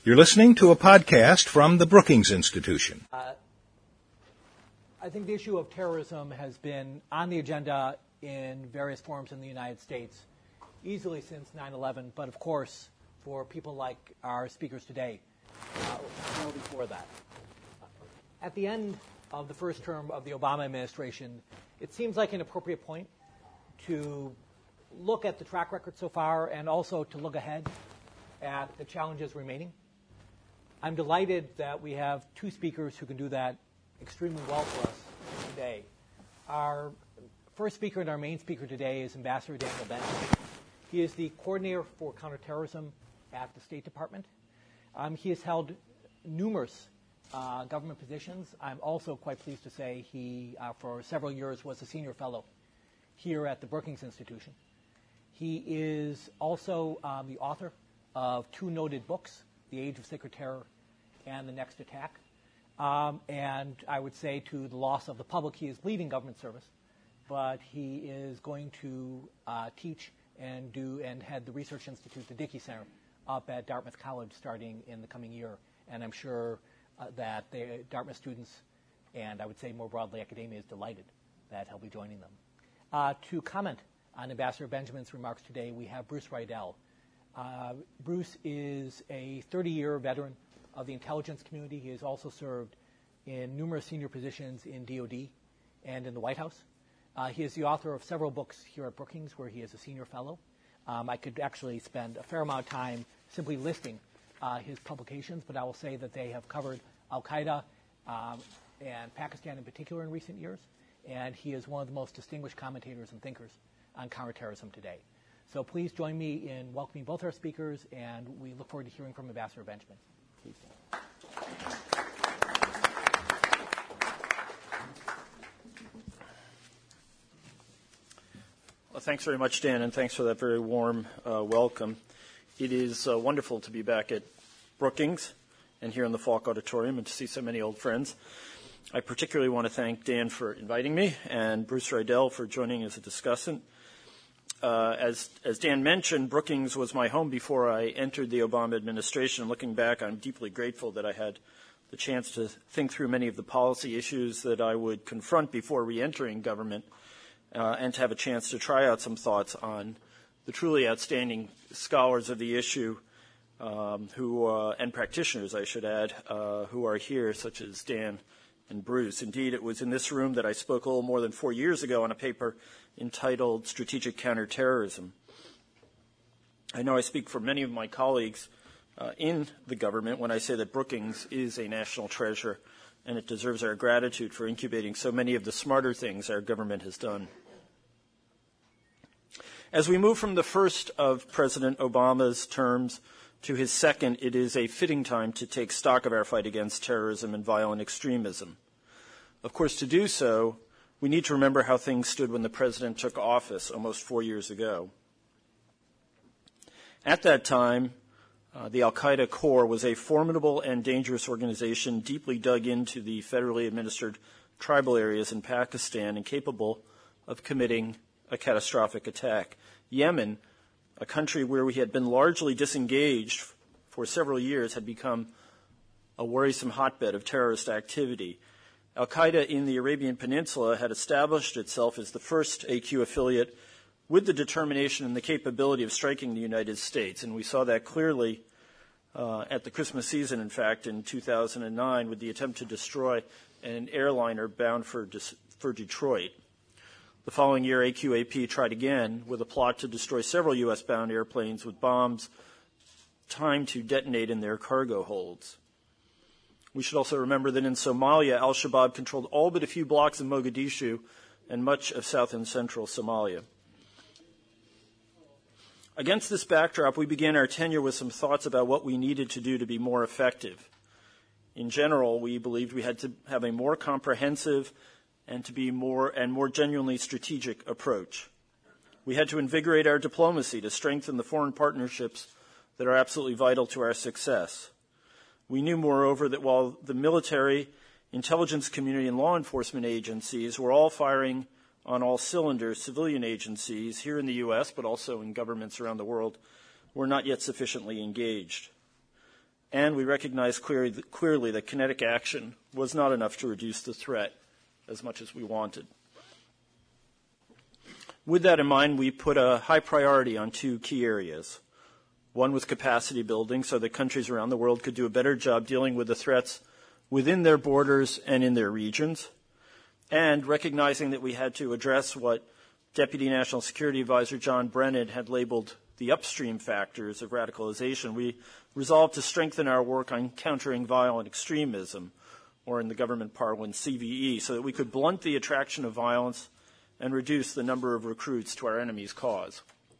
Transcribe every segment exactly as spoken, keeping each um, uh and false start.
You're listening to a podcast from the Brookings Institution. Uh, I think the issue of terrorism has been on the agenda in various forms in the United States easily since nine eleven, but of course, for people like our speakers today, uh, well before that. At the end of the first term of the Obama administration, it seems like an appropriate point to look at the track record so far and also to look ahead at the challenges remaining. I'm delighted that we have two speakers who can do that extremely well for us today. Our first speaker and our main speaker today is Ambassador Daniel Benjamin. He is the coordinator for counterterrorism at the State Department. Um, he has held numerous uh, government positions. I'm also quite pleased to say he, uh, for several years, was a senior fellow here at the Brookings Institution. He is also um, the author of two noted books, The Age of Sacred Terror and The Next Attack. Um, and I would say to the loss of the public, he is leaving government service, but he is going to uh, teach and do and head the research institute, the Dickey Center, up at Dartmouth College starting in the coming year. And I'm sure uh, that the Dartmouth students, and I would say more broadly academia, is delighted that he'll be joining them. Uh, to comment on Ambassador Benjamin's remarks today, we have Bruce Riedel. Uh, Bruce is a thirty-year veteran of the intelligence community. He has also served in numerous senior positions in D O D and in the White House. Uh, he is the author of several books here at Brookings where he is a senior fellow. Um, I could actually spend a fair amount of time simply listing uh, his publications, but I will say that they have covered Al-Qaeda um, and Pakistan in particular in recent years, and he is one of the most distinguished commentators and thinkers on counterterrorism today. So please join me in welcoming both our speakers, and we look forward to hearing from Ambassador Benjamin. Please. Well, thanks very much, Dan, and thanks for that very warm uh, welcome. It is uh, wonderful to be back at Brookings and here in the Falk Auditorium and to see so many old friends. I particularly want to thank Dan for inviting me and Bruce Riedel for joining as a discussant. Uh, as, as Dan mentioned, Brookings was my home before I entered the Obama administration. Looking back, I'm deeply grateful that I had the chance to think through many of the policy issues that I would confront before re-entering government, uh, and to have a chance to try out some thoughts on the truly outstanding scholars of the issue um, who uh, and practitioners, I should add, uh, who are here, such as Dan and Bruce. Indeed, it was in this room that I spoke a little more than four years ago on a paper entitled Strategic Counterterrorism. I know I speak for many of my colleagues uh, in the government when I say that Brookings is a national treasure and it deserves our gratitude for incubating so many of the smarter things our government has done. As we move from the first of President Obama's terms to his second, it is a fitting time to take stock of our fight against terrorism and violent extremism. Of course, to do so, we need to remember how things stood when the president took office almost four years ago. At that time, uh, the Al-Qaeda core was a formidable and dangerous organization deeply dug into the federally administered tribal areas in Pakistan and capable of committing a catastrophic attack. Yemen, a country where we had been largely disengaged for several years, had become a worrisome hotbed of terrorist activity. Al-Qaeda in the Arabian Peninsula had established itself as the first A Q affiliate with the determination and the capability of striking the United States, and we saw that clearly uh, at the Christmas season, in fact, in two thousand nine, with the attempt to destroy an airliner bound for, for Detroit. The following year, A Q A P tried again with a plot to destroy several U S-bound airplanes with bombs timed to detonate in their cargo holds. We should also remember that in Somalia, al-Shabaab controlled all but a few blocks of Mogadishu and much of south and central Somalia. Against this backdrop, we began our tenure with some thoughts about what we needed to do to be more effective. In general, we believed we had to have a more comprehensive and to be more and more genuinely strategic approach. We had to invigorate our diplomacy to strengthen the foreign partnerships that are absolutely vital to our success. We knew, moreover, that while the military, intelligence community, and law enforcement agencies were all firing on all cylinders, civilian agencies here in the U S, but also in governments around the world, were not yet sufficiently engaged. and we recognized clearly, clearly that kinetic action was not enough to reduce the threat as much as we wanted. With that in mind, we put a high priority on two key areas. One was capacity building so that countries around the world could do a better job dealing with the threats within their borders and in their regions, and recognizing that we had to address what Deputy National Security Advisor John Brennan had labeled the upstream factors of radicalization. We resolved to strengthen our work on countering violent extremism, or in the government parlance, C V E, so that we could blunt the attraction of violence and reduce the number of recruits to our enemy's cause.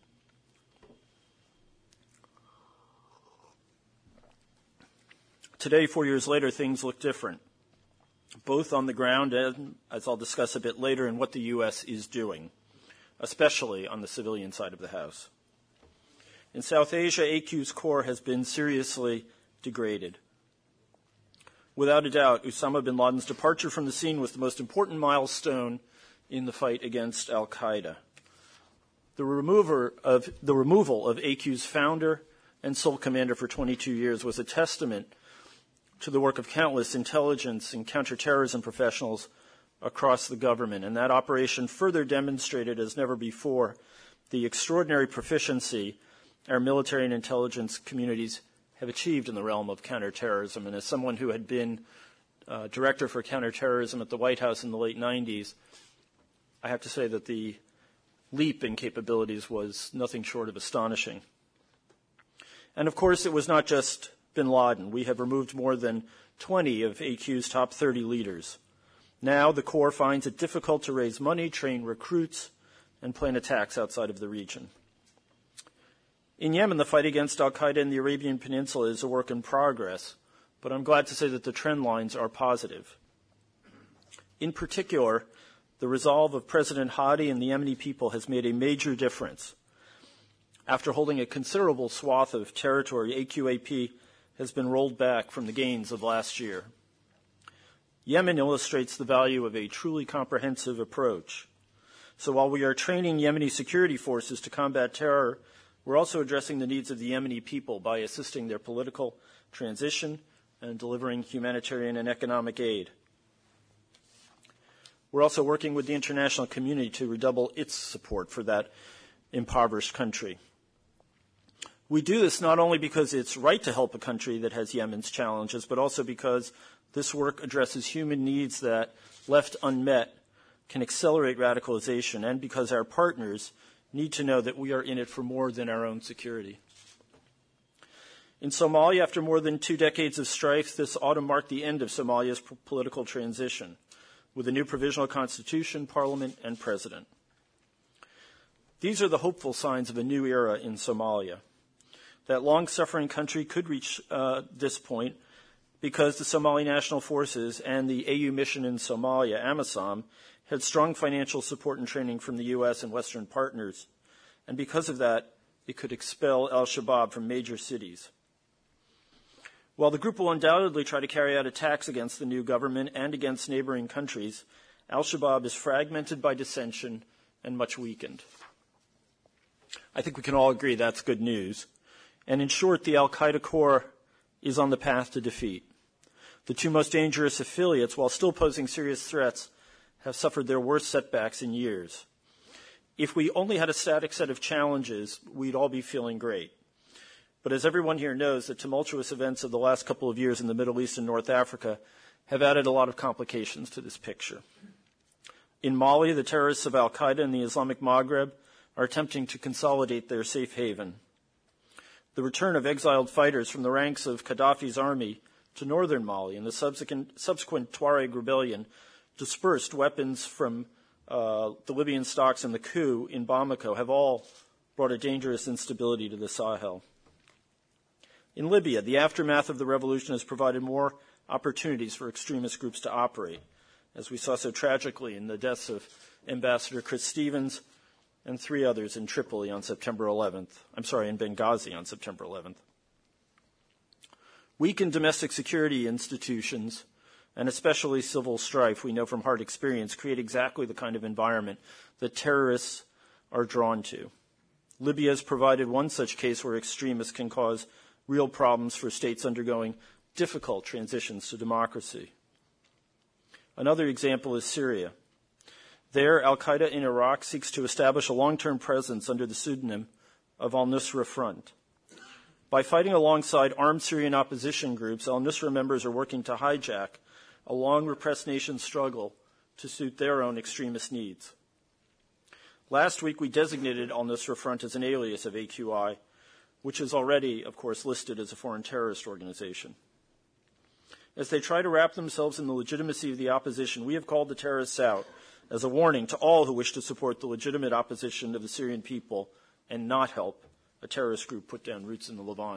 Today, four years later, things look different, both on the ground and, as I'll discuss a bit later, in what the U S is doing, especially on the civilian side of the house. In South Asia, A Q's core has been seriously degraded. Without a doubt, Osama bin Laden's departure from the scene was the most important milestone in the fight against al-Qaeda. The, remover of, the removal of A Q's founder and sole commander for twenty-two years was a testament to the work of countless intelligence and counterterrorism professionals across the government, and that operation further demonstrated as never before the extraordinary proficiency our military and intelligence communities have achieved in the realm of counterterrorism. And as someone who had been uh, director for counterterrorism at the White House in the late nineties, I have to say that the leap in capabilities was nothing short of astonishing. And of course, it was not just bin Laden. We have removed more than twenty of A Q's top thirty leaders. Now the Corps finds it difficult to raise money, train recruits, and plan attacks outside of the region. In Yemen, the fight against al-Qaeda in the Arabian Peninsula is a work in progress, but I'm glad to say that the trend lines are positive. In particular, the resolve of President Hadi and the Yemeni people has made a major difference. After holding a considerable swath of territory, A Q A P has been rolled back from the gains of last year. Yemen illustrates the value of a truly comprehensive approach. So while we are training Yemeni security forces to combat terror, we're also addressing the needs of the Yemeni people by assisting their political transition and delivering humanitarian and economic aid. We're also working with the international community to redouble its support for that impoverished country. We do this not only because it's right to help a country that has Yemen's challenges, but also because this work addresses human needs that, left unmet, can accelerate radicalization, and because our partners need to know that we are in it for more than our own security. In Somalia, after more than two decades of strife, this autumn marked the end of Somalia's p- political transition, with a new provisional constitution, parliament, and president. These are the hopeful signs of a new era in Somalia. That long-suffering country could reach uh, this point because the Somali National Forces and the A U mission in Somalia, AMISOM, had strong financial support and training from the U S and Western partners. And because of that, it could expel al-Shabaab from major cities. While the group will undoubtedly try to carry out attacks against the new government and against neighboring countries, al-Shabaab is fragmented by dissension and much weakened. I think we can all agree that's good news. And in short, the al-Qaeda core is on the path to defeat. The two most dangerous affiliates, while still posing serious threats, have suffered their worst setbacks in years. If we only had a static set of challenges, we'd all be feeling great. But as everyone here knows, the tumultuous events of the last couple of years in the Middle East and North Africa have added a lot of complications to this picture. In Mali, the terrorists of al-Qaeda and the Islamic Maghreb are attempting to consolidate their safe haven. The return of exiled fighters from the ranks of Gaddafi's army to northern Mali and the subsequent, subsequent Tuareg rebellion dispersed weapons from uh, the Libyan stocks and the coup in Bamako have all brought a dangerous instability to the Sahel. In Libya, the aftermath of the revolution has provided more opportunities for extremist groups to operate, as we saw so tragically in the deaths of Ambassador Chris Stevens and three others in Tripoli on September eleventh. I'm sorry, in Benghazi on September eleventh. Weakened domestic security institutions, and especially civil strife, we know from hard experience, create exactly the kind of environment that terrorists are drawn to. Libya has provided one such case where extremists can cause real problems for states undergoing difficult transitions to democracy. Another example is Syria. There, al-Qaeda in Iraq seeks to establish a long-term presence under the pseudonym of al-Nusra Front. By fighting alongside armed Syrian opposition groups, al-Nusra members are working to hijack a long repressed nation's struggle to suit their own extremist needs. Last week, we designated al-Nusra Front as an alias of A Q I, which is already, of course, listed as a foreign terrorist organization. As they try to wrap themselves in the legitimacy of the opposition, we have called the terrorists out as a warning to all who wish to support the legitimate opposition of the Syrian people and not help a terrorist group put down roots in the Levant.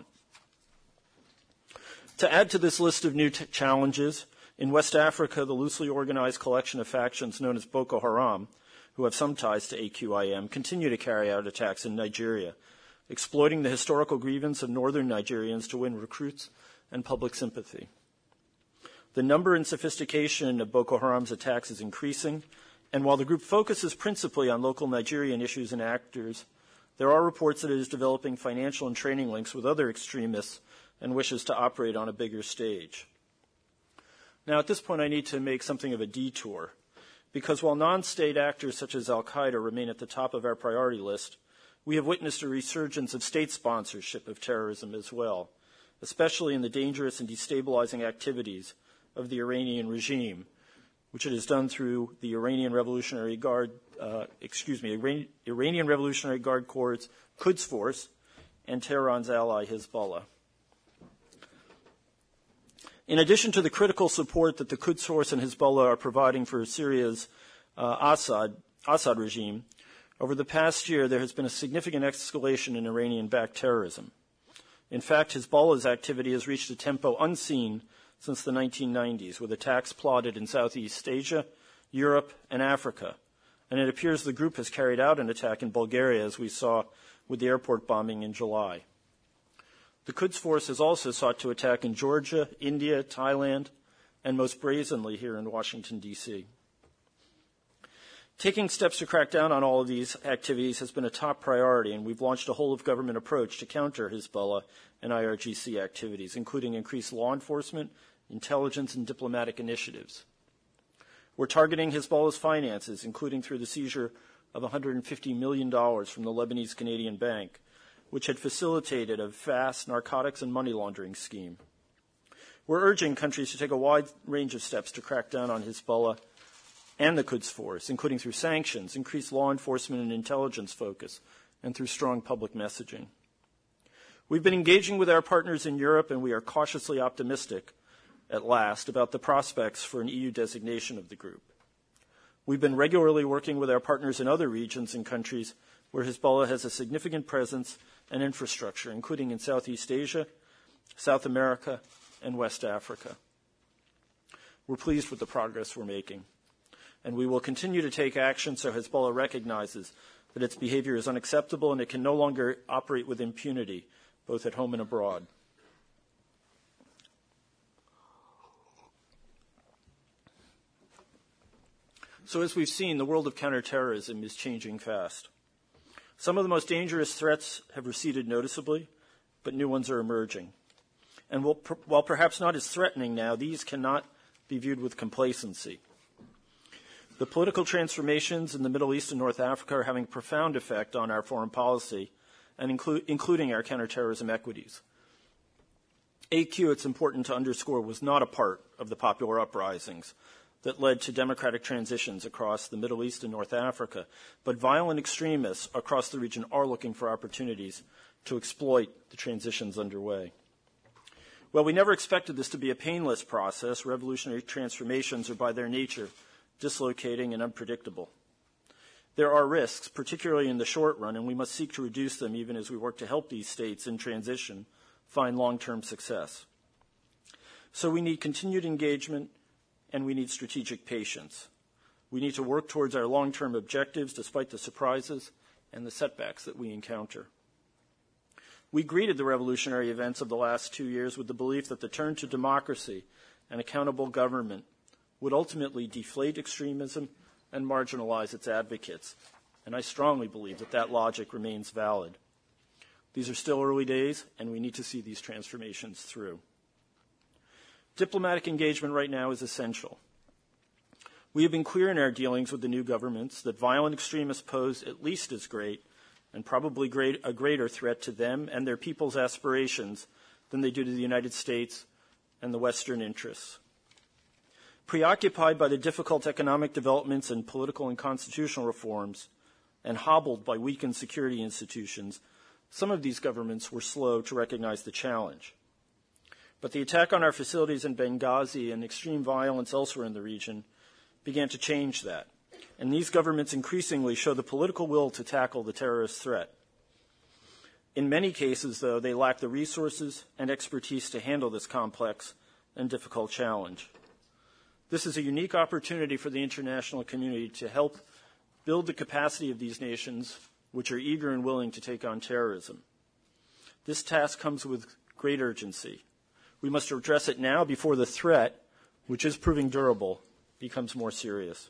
To add to this list of new t- challenges, in West Africa, the loosely organized collection of factions known as Boko Haram, who have some ties to A Q I M, continue to carry out attacks in Nigeria, exploiting the historical grievance of northern Nigerians to win recruits and public sympathy. The number and sophistication of Boko Haram's attacks is increasing, and while the group focuses principally on local Nigerian issues and actors, there are reports that it is developing financial and training links with other extremists and wishes to operate on a bigger stage. Now, at this point, I need to make something of a detour, because while non-state actors such as al-Qaeda remain at the top of our priority list, we have witnessed a resurgence of state sponsorship of terrorism as well, especially in the dangerous and destabilizing activities of the Iranian regime, which it has done through the Iranian Revolutionary Guard, uh, excuse me, Iran- Iranian Revolutionary Guard Corps' Quds Force and Tehran's ally Hezbollah. In addition to the critical support that the Quds Force and Hezbollah are providing for Syria's uh, Assad, Assad regime, over the past year there has been a significant escalation in Iranian-backed terrorism. In fact, Hezbollah's activity has reached a tempo unseen since the nineteen nineties, with attacks plotted in Southeast Asia, Europe, and Africa. And it appears the group has carried out an attack in Bulgaria, as we saw with the airport bombing in July. The Quds Force has also sought to attack in Georgia, India, Thailand, and most brazenly here in Washington, D C Taking steps to crack down on all of these activities has been a top priority, and we've launched a whole-of-government approach to counter Hezbollah and I R G C activities, including increased law enforcement, intelligence, and diplomatic initiatives. We're targeting Hezbollah's finances, including through the seizure of one hundred fifty million dollars from the Lebanese Canadian Bank, which had facilitated a vast narcotics and money laundering scheme. We're urging countries to take a wide range of steps to crack down on Hezbollah and the Quds Force, including through sanctions, increased law enforcement and intelligence focus, and through strong public messaging. We've been engaging with our partners in Europe, and we are cautiously optimistic, at last, about the prospects for an E U designation of the group. We've been regularly working with our partners in other regions and countries where Hezbollah has a significant presence and infrastructure, including in Southeast Asia, South America, and West Africa. We're pleased with the progress we're making, and we will continue to take action so Hezbollah recognizes that its behavior is unacceptable and it can no longer operate with impunity, both at home and abroad. So as we've seen, the world of counterterrorism is changing fast. Some of the most dangerous threats have receded noticeably, but new ones are emerging. And while perhaps not as threatening now, these cannot be viewed with complacency. The political transformations in the Middle East and North Africa are having a profound effect on our foreign policy, and inclu- including our counterterrorism equities. A Q, it's important to underscore, was not a part of the popular uprisings that led to democratic transitions across the Middle East and North Africa, but violent extremists across the region are looking for opportunities to exploit the transitions underway. Well, we never expected this to be a painless process. Revolutionary transformations are by their nature dislocating and unpredictable. There are risks, particularly in the short run, and we must seek to reduce them even as we work to help these states in transition find long-term success. So we need continued engagement, and we need strategic patience. We need to work towards our long-term objectives despite the surprises and the setbacks that we encounter. We greeted the revolutionary events of the last two years with the belief that the turn to democracy and accountable government would ultimately deflate extremism and marginalize its advocates. And I strongly believe that that logic remains valid. These are still early days, and we need to see these transformations through. Diplomatic engagement right now is essential. We have been clear in our dealings with the new governments that violent extremists pose at least as great and probably great, a greater threat to them and their people's aspirations than they do to the United States and the Western interests. Preoccupied by the difficult economic developments and political and constitutional reforms, and hobbled by weakened security institutions, some of these governments were slow to recognize the challenge. But the attack on our facilities in Benghazi and extreme violence elsewhere in the region began to change that. And these governments increasingly show the political will to tackle the terrorist threat. In many cases, though, they lack the resources and expertise to handle this complex and difficult challenge. This is a unique opportunity for the international community to help build the capacity of these nations which are eager and willing to take on terrorism. This task comes with great urgency. We must address it now before the threat, which is proving durable, becomes more serious.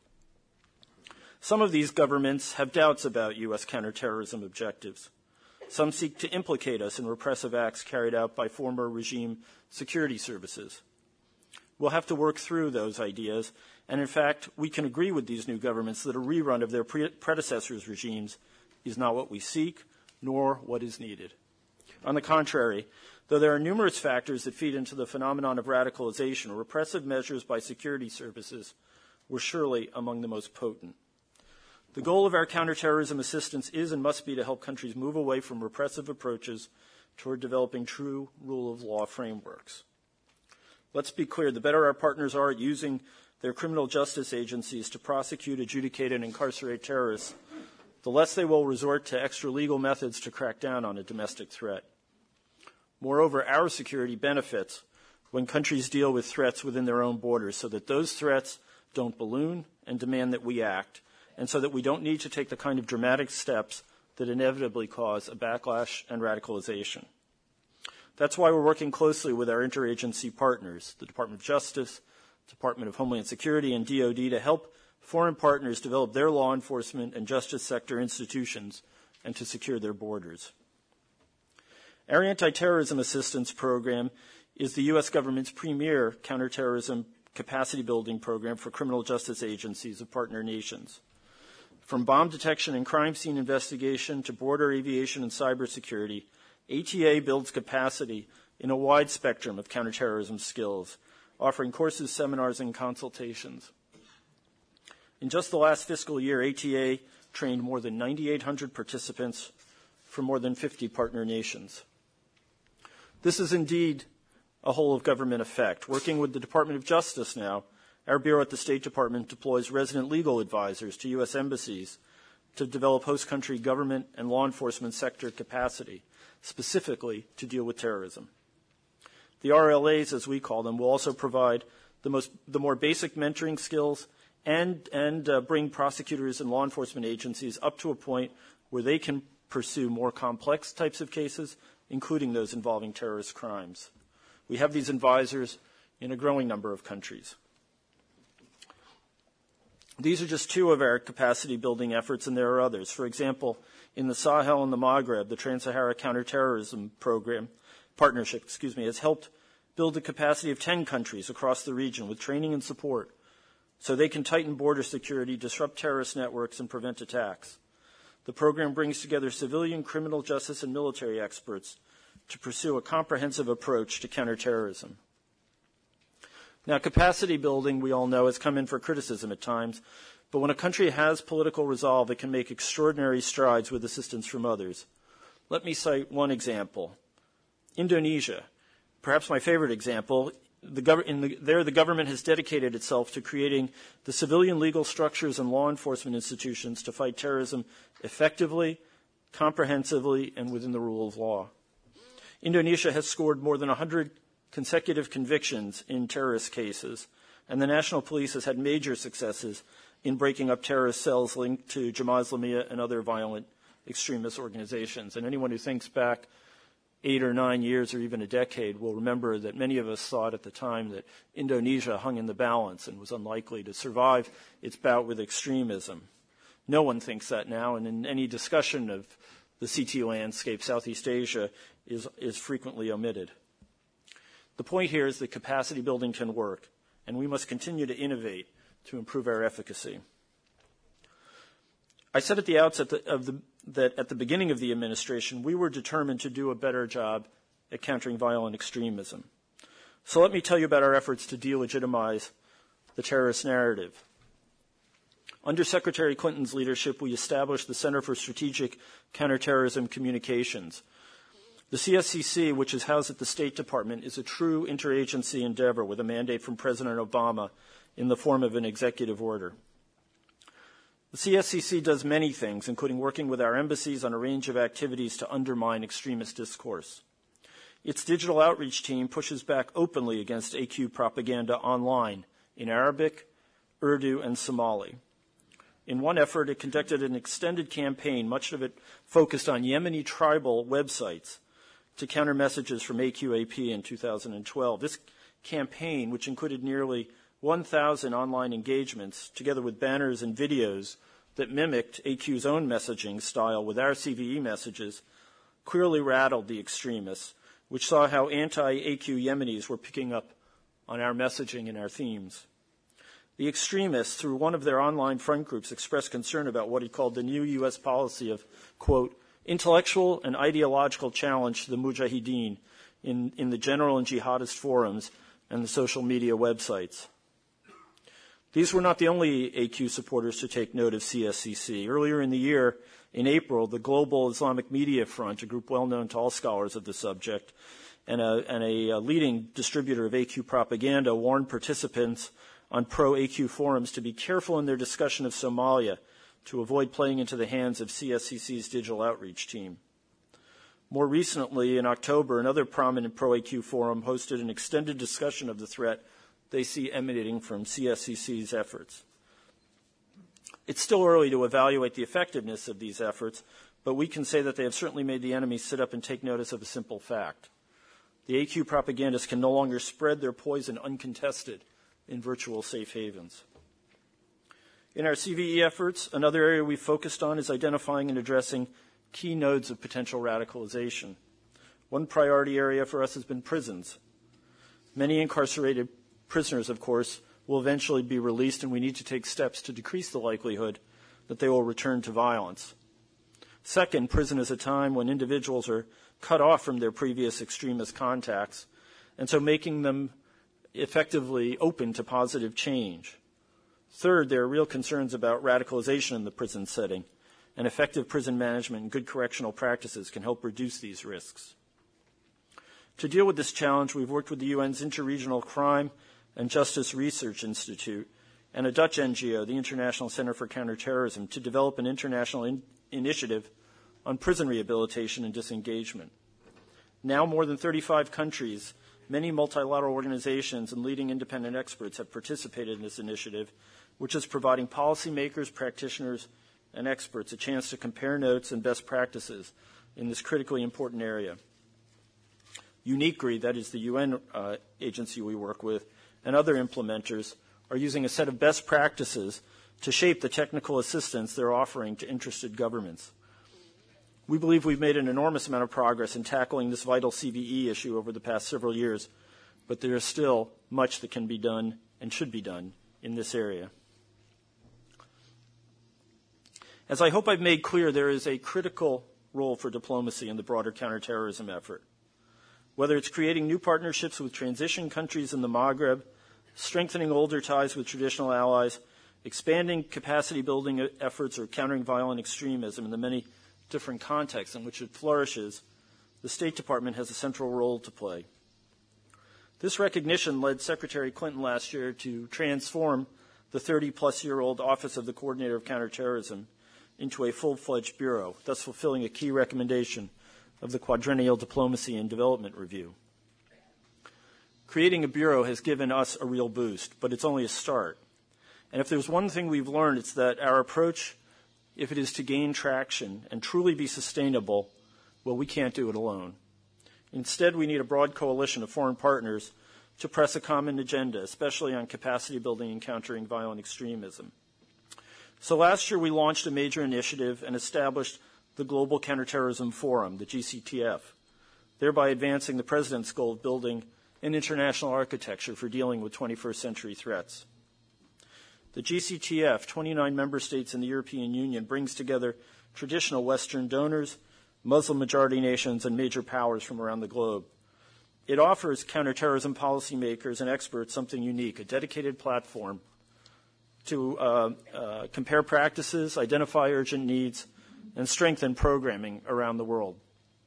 Some of these governments have doubts about U S counterterrorism objectives. Some seek to implicate us in repressive acts carried out by former regime security services. We'll have to work through those ideas, and in fact, we can agree with these new governments that a rerun of their pre- predecessors' regimes is not what we seek, nor what is needed. On the contrary, though there are numerous factors that feed into the phenomenon of radicalization, repressive measures by security services were surely among the most potent. The goal of our counterterrorism assistance is and must be to help countries move away from repressive approaches toward developing true rule of law frameworks. Let's be clear, the better our partners are at using their criminal justice agencies to prosecute, adjudicate, and incarcerate terrorists, the less they will resort to extra-legal methods to crack down on a domestic threat. Moreover, our security benefits when countries deal with threats within their own borders so that those threats don't balloon and demand that we act, and so that we don't need to take the kind of dramatic steps that inevitably cause a backlash and radicalization. That's why we're working closely with our interagency partners, the Department of Justice, Department of Homeland Security, and D O D to help foreign partners develop their law enforcement and justice sector institutions and to secure their borders. Our anti-terrorism assistance program is the U S government's premier counterterrorism capacity building program for criminal justice agencies of partner nations. From bomb detection and crime scene investigation to border aviation and cybersecurity, A T A builds capacity in a wide spectrum of counterterrorism skills, offering courses, seminars, and consultations. In just the last fiscal year, A T A trained more than nine thousand eight hundred participants from more than fifty partner nations. This is indeed a whole-of-government effect. Working with the Department of Justice now, our Bureau at the State Department deploys resident legal advisors to U S embassies to develop host country government and law enforcement sector capacity, specifically to deal with terrorism. The R L As, as we call them, will also provide the, most, the more basic mentoring skills and, and uh, bring prosecutors and law enforcement agencies up to a point where they can pursue more complex types of cases, including those involving terrorist crimes. We have these advisors in a growing number of countries. These are just two of our capacity building efforts, and there are others. For example, in the Sahel and the Maghreb, the Trans-Sahara Counterterrorism Program Partnership, excuse me, has helped build the capacity of ten countries across the region with training and support so they can tighten border security, disrupt terrorist networks, and prevent attacks. The program brings together civilian, criminal justice, and military experts to pursue a comprehensive approach to counterterrorism. Now, capacity building, we all know, has come in for criticism at times, but when a country has political resolve, it can make extraordinary strides with assistance from others. Let me cite one example. Indonesia, perhaps my favorite example. The gov- in the, there, the government has dedicated itself to creating the civilian legal structures and law enforcement institutions to fight terrorism effectively, comprehensively, and within the rule of law. Indonesia has scored more than one hundred consecutive convictions in terrorist cases, and the national police has had major successes in breaking up terrorist cells linked to Jemaah Islamiyah and other violent extremist organizations. And anyone who thinks back eight or nine years or even a decade will remember that many of us thought at the time that Indonesia hung in the balance and was unlikely to survive its bout with extremism. No one thinks that now, and in any discussion of the C T landscape, Southeast Asia, is, is frequently omitted. The point here is that capacity building can work, and we must continue to innovate to improve our efficacy. I said at the outset that, of the, that at the beginning of the administration, we were determined to do a better job at countering violent extremism. So let me tell you about our efforts to delegitimize the terrorist narrative. Under Secretary Clinton's leadership, we established the Center for Strategic Counterterrorism Communications. The C S C C, which is housed at the State Department, is a true interagency endeavor with a mandate from President Obama in the form of an executive order. The C S C C does many things, including working with our embassies on a range of activities to undermine extremist discourse. Its digital outreach team pushes back openly against A Q propaganda online in Arabic, Urdu, and Somali. In one effort, it conducted an extended campaign, much of it focused on Yemeni tribal websites, to counter messages from A Q A P in two thousand twelve. This campaign, which included nearly one thousand online engagements, together with banners and videos that mimicked A Q's own messaging style with our C V E messages, clearly rattled the extremists, which saw how anti-A Q Yemenis were picking up on our messaging and our themes. The extremists, through one of their online front groups, expressed concern about what he called the new U S policy of, quote, intellectual and ideological challenge to the mujahideen in, in the general and jihadist forums and the social media websites. These were not the only A Q supporters to take note of C S C C. Earlier in the year, in April, the Global Islamic Media Front, a group well known to all scholars of the subject, and a, and a leading distributor of A Q propaganda, warned participants on pro-A Q forums to be careful in their discussion of Somalia to avoid playing into the hands of C S C C's digital outreach team. More recently, in October, another prominent pro-A Q forum hosted an extended discussion of the threat they see emanating from C S C C's efforts. It's still early to evaluate the effectiveness of these efforts, but we can say that they have certainly made the enemy sit up and take notice of a simple fact. The A Q propagandists can no longer spread their poison uncontested in virtual safe havens. In our C V E efforts, another area we focused on is identifying and addressing key nodes of potential radicalization. One priority area for us has been prisons. Many incarcerated prisoners, of course, will eventually be released, and we need to take steps to decrease the likelihood that they will return to violence. Second, prison is a time when individuals are cut off from their previous extremist contacts, and so making them effectively open to positive change. Third, there are real concerns about radicalization in the prison setting, and effective prison management and good correctional practices can help reduce these risks. To deal with this challenge, we've worked with the U N's Interregional Crime and Justice Research Institute and a Dutch N G O, the International Center for Counterterrorism, to develop an international in- initiative on prison rehabilitation and disengagement. Now more than thirty-five countries, many multilateral organizations, and leading independent experts have participated in this initiative, which is providing policymakers, practitioners, and experts a chance to compare notes and best practices in this critically important area. UNICRI, that is the U N uh, agency we work with, and other implementers are using a set of best practices to shape the technical assistance they're offering to interested governments. We believe we've made an enormous amount of progress in tackling this vital C V E issue over the past several years, but there is still much that can be done and should be done in this area. As I hope I've made clear, there is a critical role for diplomacy in the broader counterterrorism effort. Whether it's creating new partnerships with transition countries in the Maghreb, strengthening older ties with traditional allies, expanding capacity building efforts, or countering violent extremism in the many different contexts in which it flourishes, the State Department has a central role to play. This recognition led Secretary Clinton last year to transform the thirty-plus-year-old Office of the Coordinator of Counterterrorism into a full-fledged bureau, thus fulfilling a key recommendation of the Quadrennial Diplomacy and Development Review. Creating a bureau has given us a real boost, but it's only a start. And if there's one thing we've learned, it's that our approach, if it is to gain traction and truly be sustainable, well, we can't do it alone. Instead, we need a broad coalition of foreign partners to press a common agenda, especially on capacity building and countering violent extremism. So last year, we launched a major initiative and established the Global Counterterrorism Forum, the G C T F, thereby advancing the President's goal of building an international architecture for dealing with twenty-first century threats. The G C T F, twenty-nine member states in the European Union, brings together traditional Western donors, Muslim-majority nations, and major powers from around the globe. It offers counterterrorism policymakers and experts something unique, a dedicated platform to uh, uh, compare practices, identify urgent needs, and strengthen programming around the world.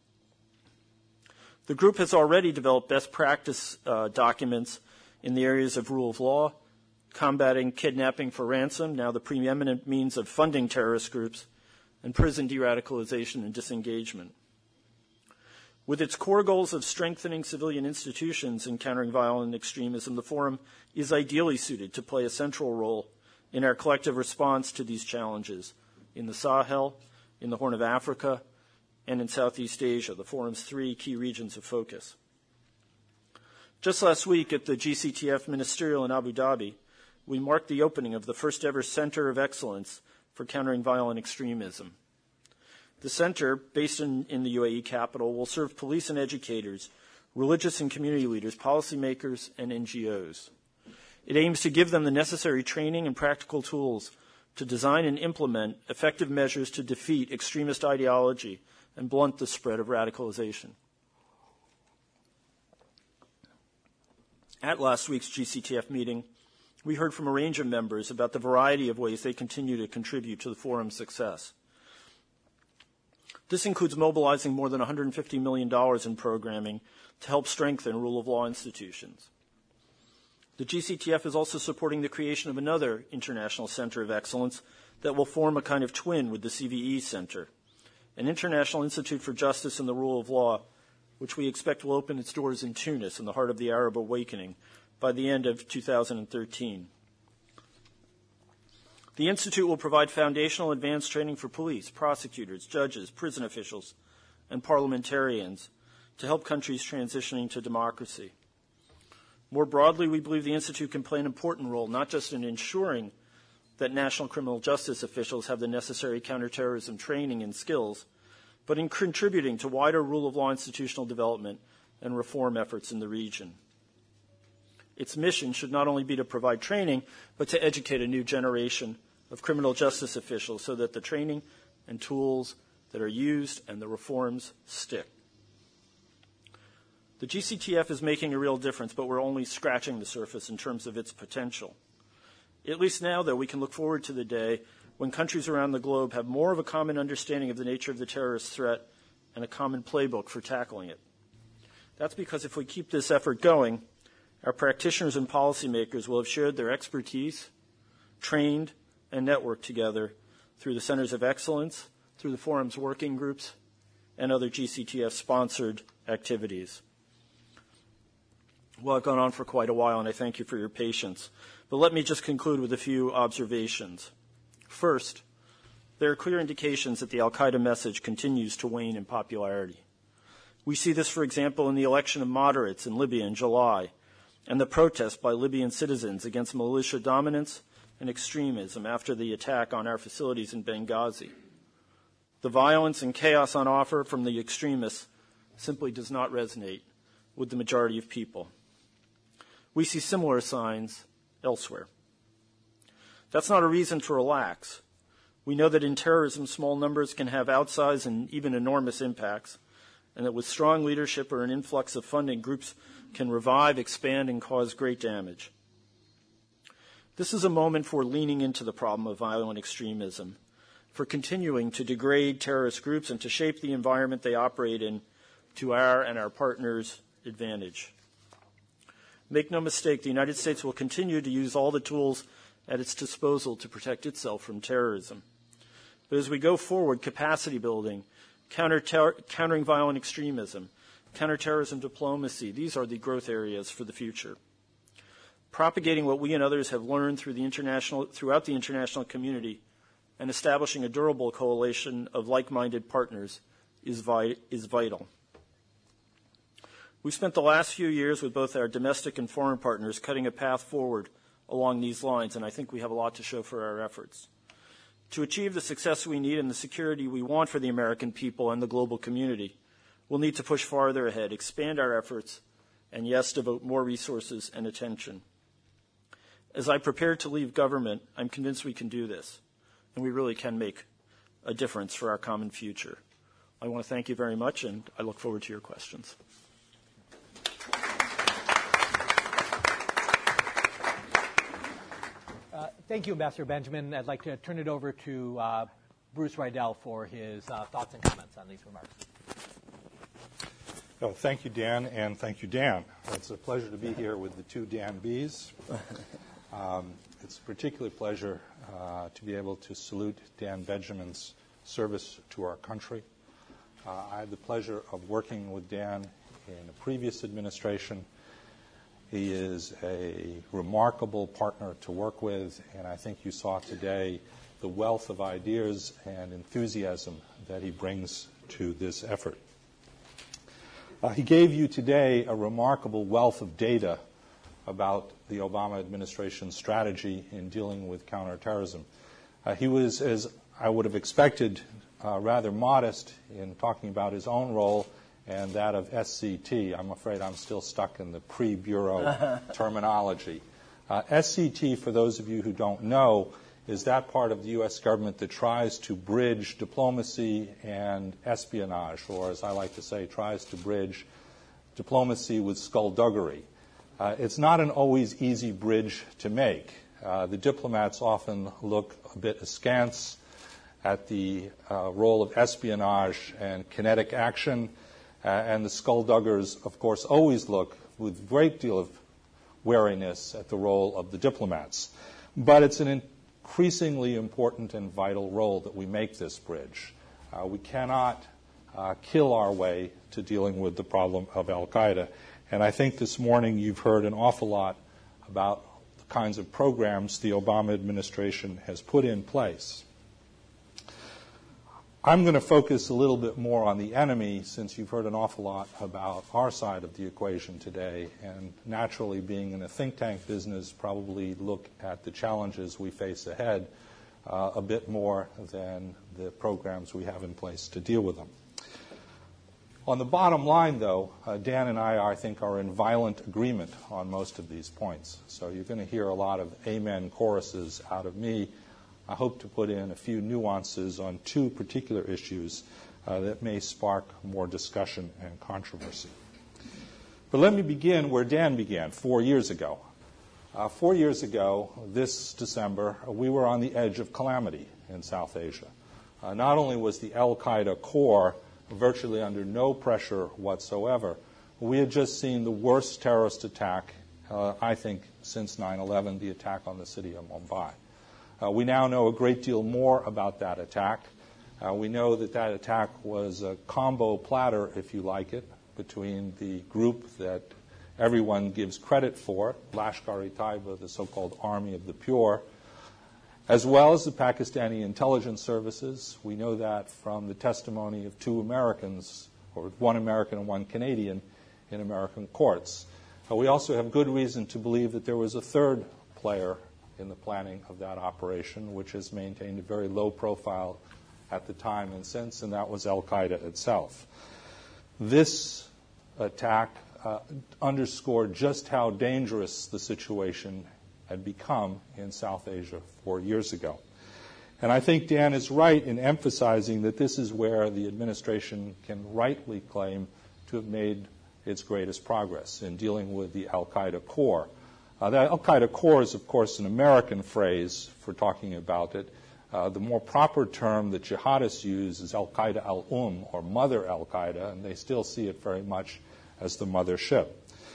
The group has already developed best practice uh, documents in the areas of rule of law, combating kidnapping for ransom, now the preeminent means of funding terrorist groups, and prison de-radicalization and disengagement. With its core goals of strengthening civilian institutions and countering violent extremism, the Forum is ideally suited to play a central role in our collective response to these challenges in the Sahel, in the Horn of Africa, and in Southeast Asia, the Forum's three key regions of focus. Just last week at the G C T F Ministerial in Abu Dhabi, we marked the opening of the first ever Center of Excellence for Countering Violent Extremism. The center, based in, in the U A E capital, will serve police and educators, religious and community leaders, policymakers, and N G Os. It aims to give them the necessary training and practical tools to design and implement effective measures to defeat extremist ideology and blunt the spread of radicalization. At last week's G C T F meeting, we heard from a range of members about the variety of ways they continue to contribute to the Forum's success. This includes mobilizing more than one hundred fifty million dollars in programming to help strengthen rule of law institutions. The G C T F is also supporting the creation of another international center of excellence that will form a kind of twin with the C V E Center, an International Institute for Justice and the Rule of Law, which we expect will open its doors in Tunis in the heart of the Arab awakening by the end of two thousand thirteen. The Institute will provide foundational advanced training for police, prosecutors, judges, prison officials, and parliamentarians to help countries transitioning to democracy. More broadly, we believe the Institute can play an important role not just in ensuring that national criminal justice officials have the necessary counterterrorism training and skills, but in contributing to wider rule of law institutional development and reform efforts in the region. Its mission should not only be to provide training, but to educate a new generation of criminal justice officials so that the training and tools that are used and the reforms stick. The G C T F is making a real difference, but we're only scratching the surface in terms of its potential. At least now, though, we can look forward to the day when countries around the globe have more of a common understanding of the nature of the terrorist threat and a common playbook for tackling it. That's because if we keep this effort going, our practitioners and policymakers will have shared their expertise, trained, and networked together through the Centers of Excellence, through the Forum's working groups, and other G C T F-sponsored activities. Well, I've gone on for quite a while, and I thank you for your patience. But let me just conclude with a few observations. First, there are clear indications that the al-Qaeda message continues to wane in popularity. We see this, for example, in the election of moderates in Libya in July, and the protest by Libyan citizens against militia dominance and extremism after the attack on our facilities in Benghazi. The violence and chaos on offer from the extremists simply does not resonate with the majority of people. We see similar signs elsewhere. That's not a reason to relax. We know that in terrorism, small numbers can have outsized and even enormous impacts, and that with strong leadership or an influx of funding, groups can revive, expand, and cause great damage. This is a moment for leaning into the problem of violent extremism, for continuing to degrade terrorist groups and to shape the environment they operate in to our and our partners' advantage. Make no mistake, the United States will continue to use all the tools at its disposal to protect itself from terrorism. But as we go forward, capacity building, counter countering violent extremism, counterterrorism diplomacy, these are the growth areas for the future. Propagating what we and others have learned through the international, throughout the international community and establishing a durable coalition of like-minded partners is, vi- is vital. We spent the last few years with both our domestic and foreign partners cutting a path forward along these lines, and I think we have a lot to show for our efforts. To achieve the success we need and the security we want for the American people and the global community, we'll need to push farther ahead, expand our efforts, and yes, devote more resources and attention. As I prepare to leave government, I'm convinced we can do this, and we really can make a difference for our common future. I want to thank you very much, and I look forward to your questions. Uh, thank you, Ambassador Benjamin. I'd like to turn it over to uh, Bruce Riedel for his uh, thoughts and comments on these remarks. Oh, thank you, Dan, and thank you, Dan. It's a pleasure to be here with the two Dan Bs. Um, it's a particular pleasure uh, to be able to salute Dan Benjamin's service to our country. Uh, I had the pleasure of working with Dan in a previous administration. He is a remarkable partner to work with, and I think you saw today the wealth of ideas and enthusiasm that he brings to this effort. Uh, he gave you today a remarkable wealth of data about the Obama administration's strategy in dealing with counterterrorism. Uh, he was, as I would have expected, uh, rather modest in talking about his own role and that of S C T. I'm afraid I'm still stuck in the pre-Bureau terminology. Uh, S C T, for those of you who don't know, is that part of the U S government that tries to bridge diplomacy and espionage, or as I like to say, tries to bridge diplomacy with skullduggery. Uh, it's not an always easy bridge to make. Uh, the diplomats often look a bit askance at the uh, role of espionage and kinetic action, uh, and the skullduggers, of course, always look with a great deal of wariness at the role of the diplomats. But it's an increasingly important and vital role that we make this bridge. Uh, we cannot uh, kill our way to dealing with the problem of al-Qaeda. And I think this morning you've heard an awful lot about the kinds of programs the Obama administration has put in place. I'm going to focus a little bit more on the enemy, since you've heard an awful lot about our side of the equation today, and naturally, being in a think tank business, probably look at the challenges we face ahead uh, a bit more than the programs we have in place to deal with them. On the bottom line, though, uh, Dan and I, I think, are in violent agreement on most of these points. So you're going to hear a lot of amen choruses out of me. I hope to put in a few nuances on two particular issues uh, that may spark more discussion and controversy. But let me begin where Dan began, four years ago. Uh, four years ago, this December, uh, we were on the edge of calamity in South Asia. Uh, not only was the al-Qaeda core virtually under no pressure whatsoever, we had just seen the worst terrorist attack, uh, I think, since nine eleven, the attack on the city of Mumbai. Uh, we now know a great deal more about that attack. Uh, we know that that attack was a combo platter, if you like it, between the group that everyone gives credit for, Lashkar-e-Taiba, the so-called Army of the Pure, as well as the Pakistani intelligence services. We know that from the testimony of two Americans, or one American and one Canadian, in American courts. Uh, we also have good reason to believe that there was a third player in the planning of that operation, which has maintained a very low profile at the time and since, and that was al-Qaeda itself. This attack uh, underscored just how dangerous the situation had become in South Asia four years ago. And I think Dan is right in emphasizing that this is where the administration can rightly claim to have made its greatest progress in dealing with the al-Qaeda core. Uh, the al-Qaeda core is, of course, an American phrase for talking about it. Uh, the more proper term that jihadists use is al-Qaeda al-Umm, or Mother al-Qaeda, and they still see it very much as the mothership.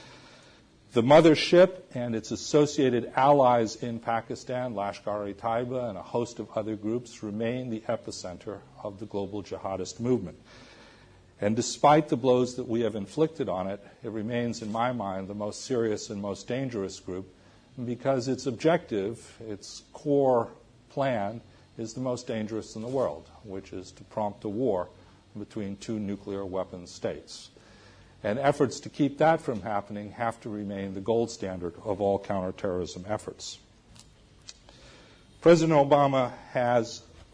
The mothership and its associated allies in Pakistan, Lashkar-e-Taiba and a host of other groups, remain the epicenter of the global jihadist movement. And despite the blows that we have inflicted on it, it remains, in my mind, the most serious and most dangerous group, because its objective, its core plan, is the most dangerous in the world, which is to prompt a war between two nuclear weapon states. And efforts to keep that from happening have to remain the gold standard of all counterterrorism efforts. President Obama has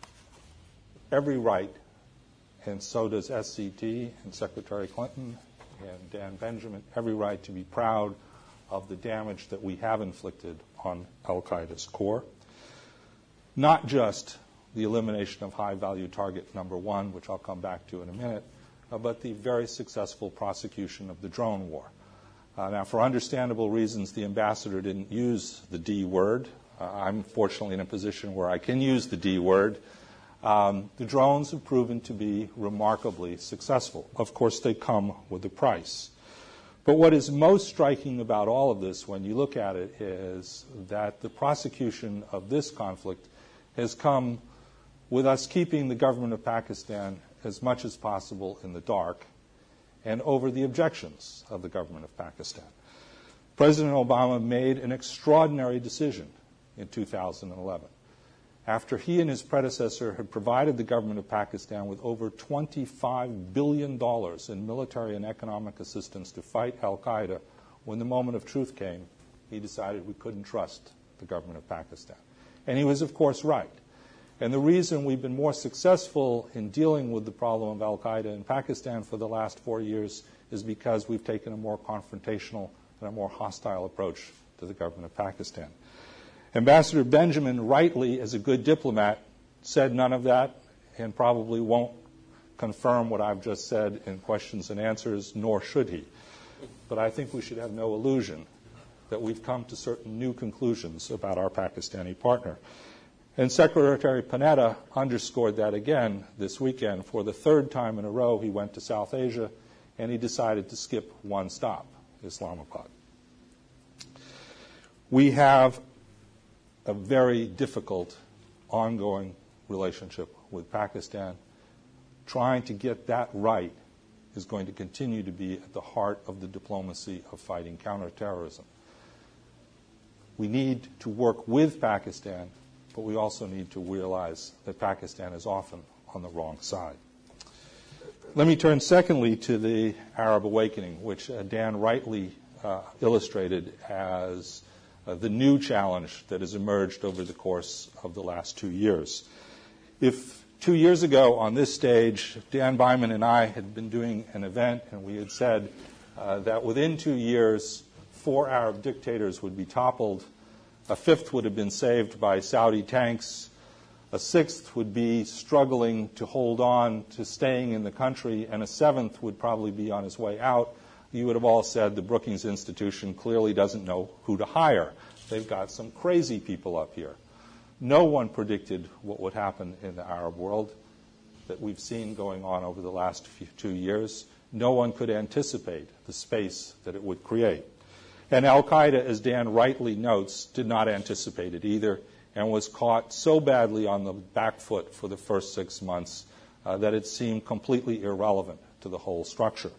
every right, and so does S C T and Secretary Clinton and Dan Benjamin, every right to be proud of the damage that we have inflicted on al-Qaeda's core. Not just the elimination of high-value target number one, which I'll come back to in a minute, uh, but the very successful prosecution of the drone war. Uh, now, for understandable reasons, the ambassador didn't use the D word. Uh, I'm fortunately in a position where I can use the D word. Um, the drones have proven to be remarkably successful. Of course, they come with a price. But what is most striking about all of this, when you look at it, is that the prosecution of this conflict has come with us keeping the government of Pakistan as much as possible in the dark and over the objections of the government of Pakistan. President Obama made an extraordinary decision in two thousand eleven. After he and his predecessor had provided the government of Pakistan with over twenty-five billion dollars in military and economic assistance to fight al-Qaeda, when the moment of truth came, he decided we couldn't trust the government of Pakistan. And he was, of course, right. And the reason we've been more successful in dealing with the problem of al-Qaeda in Pakistan for the last four years is because we've taken a more confrontational and a more hostile approach to the government of Pakistan. Ambassador Benjamin, rightly, as a good diplomat, said none of that and probably won't confirm what I've just said in questions and answers, nor should he. But I think we should have no illusion that we've come to certain new conclusions about our Pakistani partner. And Secretary Panetta underscored that again this weekend. For the third time in a row, he went to South Asia, and he decided to skip one stop, Islamabad. We have a very difficult ongoing relationship with Pakistan. Trying to get that right is going to continue to be at the heart of the diplomacy of fighting counterterrorism. We need to work with Pakistan, but we also need to realize that Pakistan is often on the wrong side. Let me turn secondly to the Arab awakening, which uh, Dan rightly uh, illustrated as uh, the new challenge that has emerged over the course of the last two years. If two years ago on this stage, Dan Byman and I had been doing an event and we had said uh, that within two years, four Arab dictators would be toppled, a fifth would have been saved by Saudi tanks, a sixth would be struggling to hold on to staying in the country, and a seventh would probably be on his way out, you would have all said the Brookings Institution clearly doesn't know who to hire. They've got some crazy people up here. No one predicted what would happen in the Arab world that we've seen going on over the last few, two years. No one could anticipate the space that it would create. And al-Qaeda, as Dan rightly notes, did not anticipate it either and was caught so badly on the back foot for the first six months uh, that it seemed completely irrelevant to the whole structure.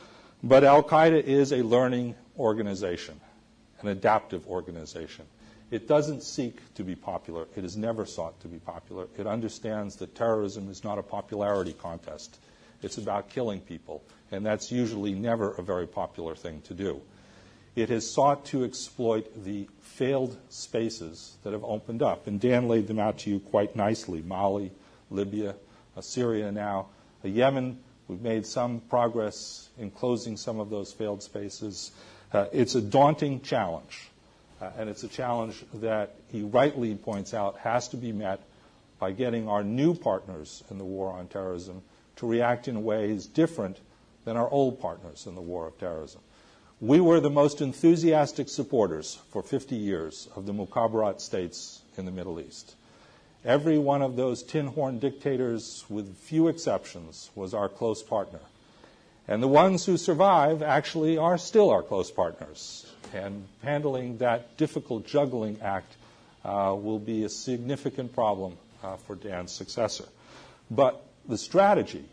But al-Qaeda is a learning organization, an adaptive organization. It doesn't seek to be popular. It has never sought to be popular. It understands that terrorism is not a popularity contest. It's about killing people, and that's usually never a very popular thing to do. It has sought to exploit the failed spaces that have opened up, and Dan laid them out to you quite nicely. Mali, Libya, uh, Syria now, uh, Yemen. We've made some progress in closing some of those failed spaces. Uh, it's a daunting challenge, uh, and it's a challenge that he rightly points out has to be met by getting our new partners in the war on terrorism to react in ways different than our old partners in the war of terrorism. We were the most enthusiastic supporters for fifty years of the Mukhabarat states in the Middle East. Every one of those tin-horn dictators, with few exceptions, was our close partner. And the ones who survive actually are still our close partners. And handling that difficult juggling act uh, will be a significant problem uh, for Dan's successor. But the strategy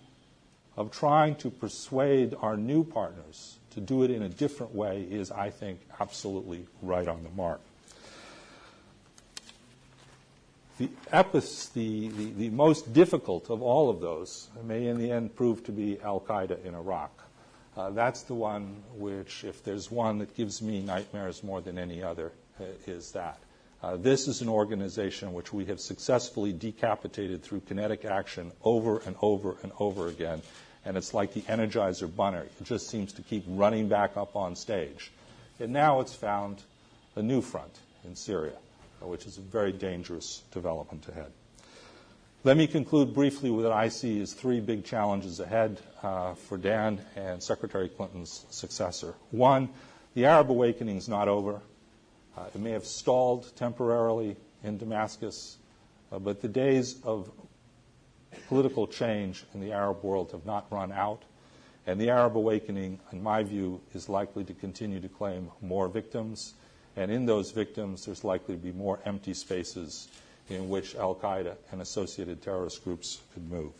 of trying to persuade our new partners to do it in a different way is, I think, absolutely right on the mark. The, epis, the, the, the most difficult of all of those may in the end prove to be al-Qaeda in Iraq. Uh, that's the one which, if there's one that gives me nightmares more than any other, uh, is that. Uh, this is an organization which we have successfully decapitated through kinetic action over and over and over again. And it's like the Energizer Bunny. It just seems to keep running back up on stage. And now it's found a new front in Syria, which is a very dangerous development ahead. Let me conclude briefly with what I see as three big challenges ahead uh, for Dan and Secretary Clinton's successor. One, the Arab awakening is not over. Uh, it may have stalled temporarily in Damascus, uh, but the days of political change in the Arab world have not run out, and the Arab awakening, in my view, is likely to continue to claim more victims, and in those victims there's likely to be more empty spaces in which al-Qaeda and associated terrorist groups could move.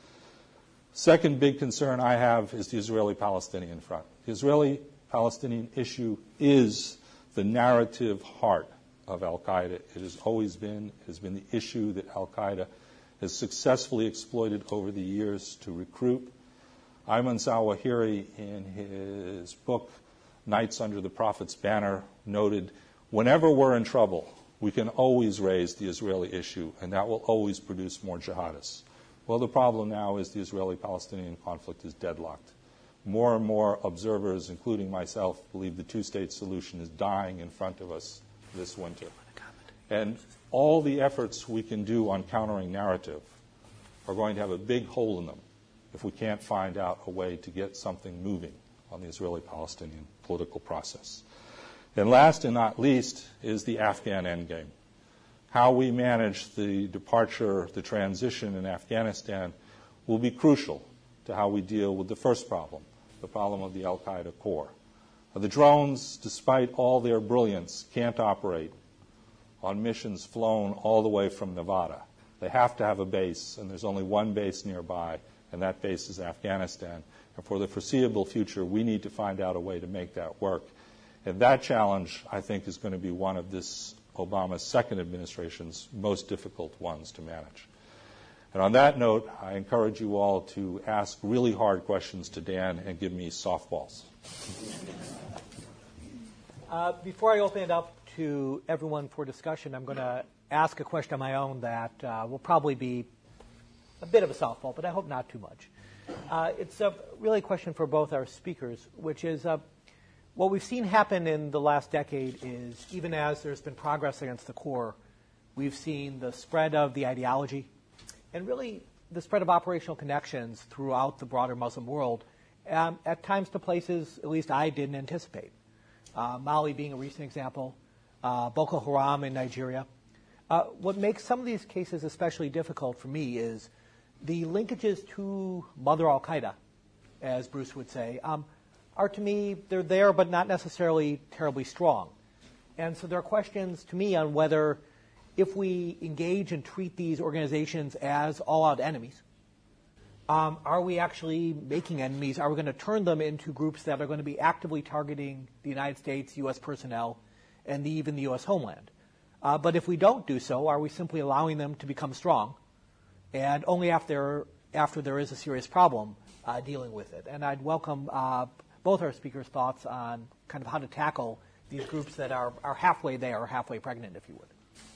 Second big concern I have is the Israeli-Palestinian front. The Israeli-Palestinian issue is the narrative heart of al-Qaeda. It has always been. It has been the issue that al-Qaeda has successfully exploited over the years to recruit. Ayman Zawahiri, in his book, Nights Under the Prophet's Banner, noted, whenever we're in trouble, we can always raise the Israeli issue, and that will always produce more jihadists. Well, the problem now is the Israeli-Palestinian conflict is deadlocked. More and more observers, including myself, believe the two-state solution is dying in front of us this winter. And all the efforts we can do on countering narrative are going to have a big hole in them if we can't find out a way to get something moving on the Israeli-Palestinian political process. And last and not least is the Afghan endgame. How we manage the departure, the transition in Afghanistan will be crucial to how we deal with the first problem, the problem of the al-Qaeda core. The drones, despite all their brilliance, can't operate on missions flown all the way from Nevada. They have to have a base, and there's only one base nearby, and that base is Afghanistan. And for the foreseeable future, we need to find out a way to make that work. And that challenge, I think, is going to be one of this Obama's second administration's most difficult ones to manage. And on that note, I encourage you all to ask really hard questions to Dan and give me softballs. Uh, before I open it up to everyone for discussion, I'm going to ask a question of my own that uh, will probably be a bit of a softball, but I hope not too much. Uh, it's a really a question for both our speakers, which is uh, what we've seen happen in the last decade is even as there's been progress against the core, we've seen the spread of the ideology and really the spread of operational connections throughout the broader Muslim world, um, at times to places at least I didn't anticipate. Uh, Mali being a recent example, uh, Boko Haram in Nigeria. Uh, what makes some of these cases especially difficult for me is the linkages to Mother al-Qaeda, as Bruce would say, um, are to me, they're there but not necessarily terribly strong. And so there are questions to me on whether if we engage and treat these organizations as all-out enemies, um, are we actually making enemies? Are we going to turn them into groups that are going to be actively targeting the United States, U S personnel, and the, even the U S homeland? Uh, but if we don't do so, are we simply allowing them to become strong and only after, after there is a serious problem uh, dealing with it? And I'd welcome uh, both our speakers' thoughts on kind of how to tackle these groups that are, are halfway there or halfway pregnant, if you would.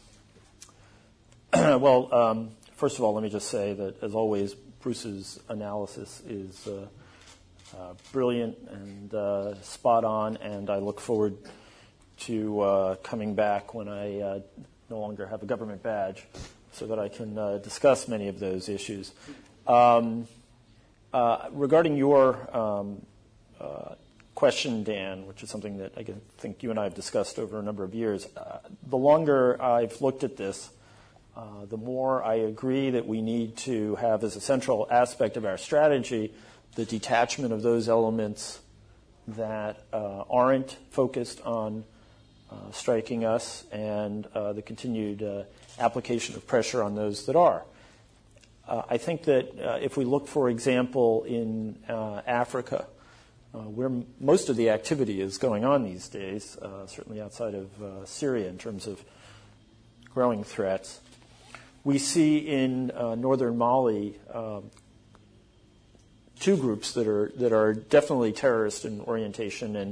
Well, um, first of all, let me just say that, as always, Bruce's analysis is uh, uh, brilliant and uh, spot on, and I look forward to uh, coming back when I uh, no longer have a government badge so that I can uh, discuss many of those issues. Um, uh, regarding your um, uh, question, Dan, which is something that I think you and I have discussed over a number of years, uh, the longer I've looked at this, Uh, the more I agree that we need to have as a central aspect of our strategy the detachment of those elements that uh, aren't focused on uh, striking us and uh, the continued uh, application of pressure on those that are. Uh, I think that uh, if we look, for example, in uh, Africa, uh, where m- most of the activity is going on these days, uh, certainly outside of uh, Syria in terms of growing threats, we see in uh, northern Mali uh, two groups that are that are definitely terrorist in orientation and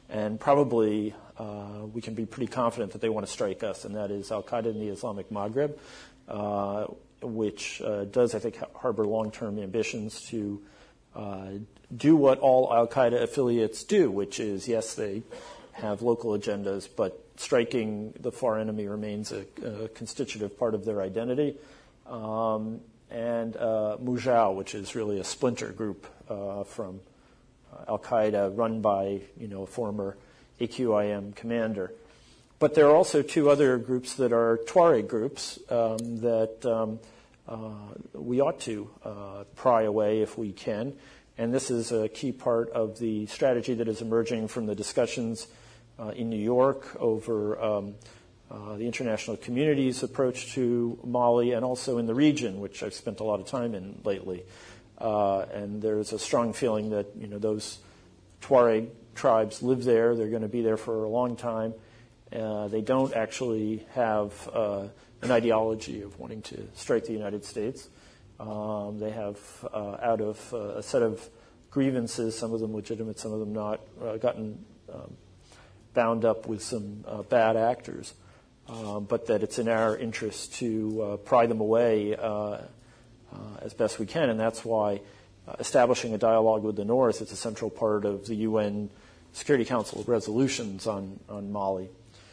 and probably uh, we can be pretty confident that they want to strike us, and that is al-Qaeda in the Islamic Maghreb, uh, which uh, does, I think, harbor long-term ambitions to uh, do what all al-Qaeda affiliates do, which is, yes, they have local agendas, but striking the far enemy remains a, a constitutive part of their identity. Um, and uh, Mujal, which is really a splinter group uh, from uh, al-Qaeda, run by, you know, a former A Q I M commander. But there are also two other groups that are Tuareg groups um, that um, uh, we ought to uh, pry away if we can. And this is a key part of the strategy that is emerging from the discussions uh, in New York over um, uh, the international community's approach to Mali, and also in the region, which I've spent a lot of time in lately. Uh, and there's a strong feeling that, you know, those Tuareg tribes live there. They're going to be there for a long time. Uh, they don't actually have uh, an ideology of wanting to strike the United States. Um, they have, uh, out of uh, a set of grievances, some of them legitimate, some of them not, uh, gotten um, bound up with some uh, bad actors, uh, but that it's in our interest to uh, pry them away uh, uh, as best we can, and that's why uh, establishing a dialogue with the North is a central part of the U N Security Council resolutions on, on Mali.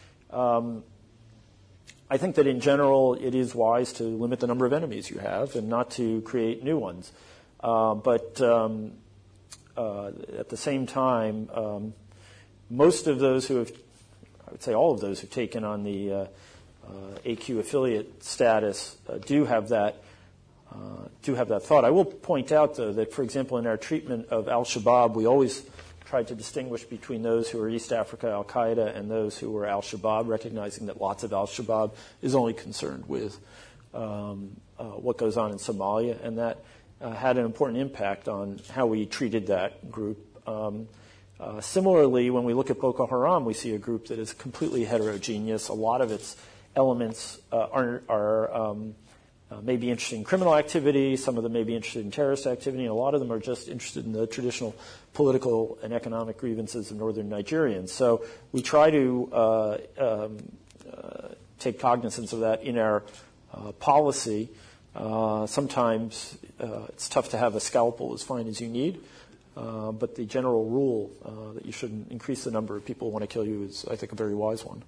Um, I think that in general it is wise to limit the number of enemies you have and not to create new ones. Uh, but um, uh, at the same time, um, most of those who have, I would say all of those who have taken on the uh, uh, A Q affiliate status uh, do have that uh, do have that thought. I will point out, though, that, for example, in our treatment of al-Shabaab, we always tried to distinguish between those who are East Africa al-Qaeda and those who were al-Shabaab, recognizing that lots of al-Shabaab is only concerned with um, uh, what goes on in Somalia, and that uh, had an important impact on how we treated that group. Um, uh, similarly, when we look at Boko Haram, we see a group that is completely heterogeneous. A lot of its elements uh, are, are um, Uh, may be interested in criminal activity, some of them may be interested in terrorist activity, and a lot of them are just interested in the traditional political and economic grievances of northern Nigerians. So we try to uh, um, uh, take cognizance of that in our uh, policy. Uh, sometimes uh, it's tough to have a scalpel as fine as you need, uh, but the general rule uh, that you shouldn't increase the number of people who want to kill you is, I think, a very wise one.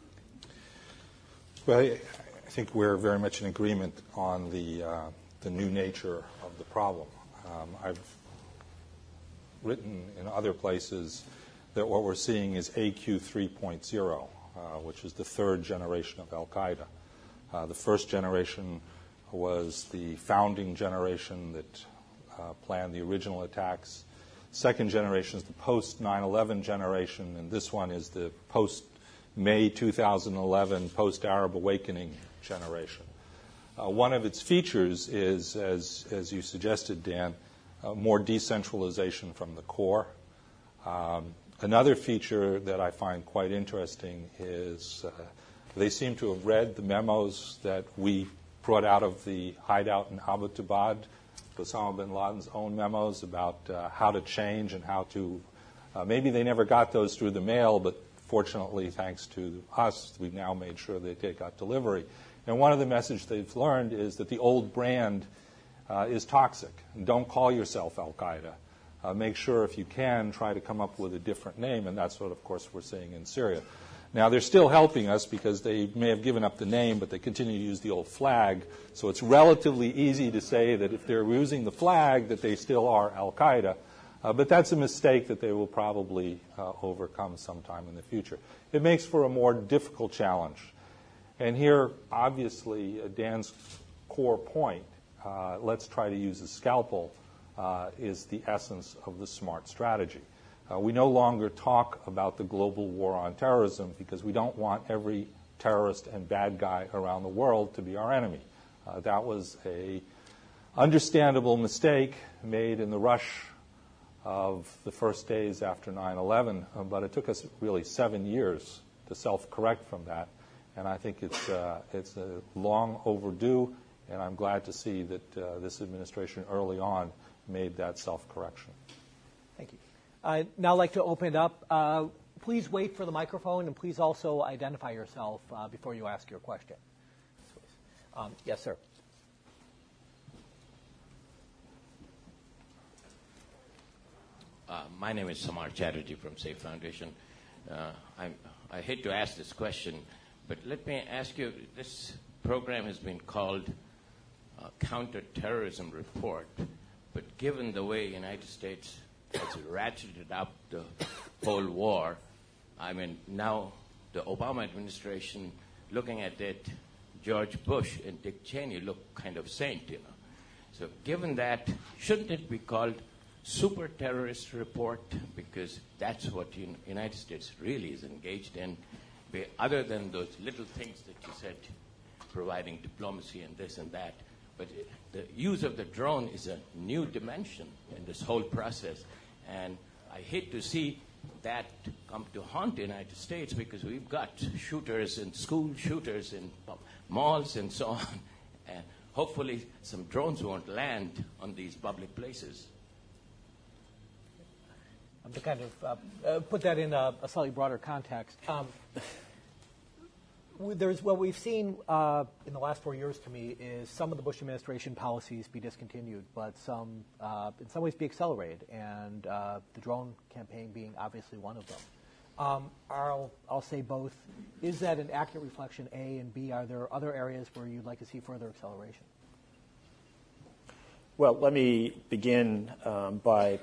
Well, I think we're very much in agreement on the uh, the new nature of the problem. Um, I've written in other places that what we're seeing is A Q three point oh, uh, which is the third generation of al-Qaeda. Uh, the first generation was the founding generation that uh, planned the original attacks. Second generation is the post nine eleven generation, and this one is the post-May two thousand eleven, post-Arab awakening generation. Uh, one of its features is, as, as you suggested, Dan, uh, more decentralization from the core. Um, another feature that I find quite interesting is uh, they seem to have read the memos that we brought out of the hideout in Abbottabad, Osama bin Laden's own memos about uh, how to change and how to, uh, maybe they never got those through the mail, but fortunately, thanks to us, we've now made sure that they got delivery. And one of the messages they've learned is that the old brand uh, is toxic. And don't call yourself al-Qaeda. Uh, make sure, if you can, try to come up with a different name, and that's what, of course, we're seeing in Syria. Now, they're still helping us because they may have given up the name, but they continue to use the old flag. So it's relatively easy to say that if they're using the flag, that they still are al-Qaeda. Uh, but that's a mistake that they will probably uh, overcome sometime in the future. It makes for a more difficult challenge. And here, obviously, uh, Dan's core point, uh, let's try to use a scalpel, uh, is the essence of the SMART strategy. Uh, we no longer talk about the global war on terrorism because we don't want every terrorist and bad guy around the world to be our enemy. Uh, that was a understandable mistake made in the rush of the first days after nine eleven, uh, but it took us really seven years to self-correct from that. And I think it's uh, it's uh, long overdue, and I'm glad to see that uh, this administration early on made that self-correction. Thank you. I'd now like to open it up uh, please wait for the microphone, and please also identify yourself uh, before you ask your question. Um, yes, sir. Uh, my name is Samar Chatterjee from Safe Foundation. Uh, I'm, I hate to ask this question, but let me ask you, this program has been called uh, Counterterrorism Report, but given the way the United States has ratcheted up the whole war, I mean, now the Obama administration, looking at it, George Bush and Dick Cheney look kind of saint, you know. So given that, shouldn't it be called Super Terrorist Report, because that's what the United States really is engaged in, other than those little things that you said, providing diplomacy and this and that. But the use of the drone is a new dimension in this whole process. And I hate to see that come to haunt the United States, because we've got shooters in school, shooters in malls and so on. And hopefully some drones won't land on these public places. To kind of uh, uh, put that in a, a slightly broader context, um, there's what we've seen uh, in the last four years to me is some of the Bush administration policies be discontinued, but some, uh, in some ways, be accelerated, and uh, the drone campaign being obviously one of them. Um, I'll, I'll say both. Is that an accurate reflection, A, and B, are there other areas where you'd like to see further acceleration? Well, let me begin um, by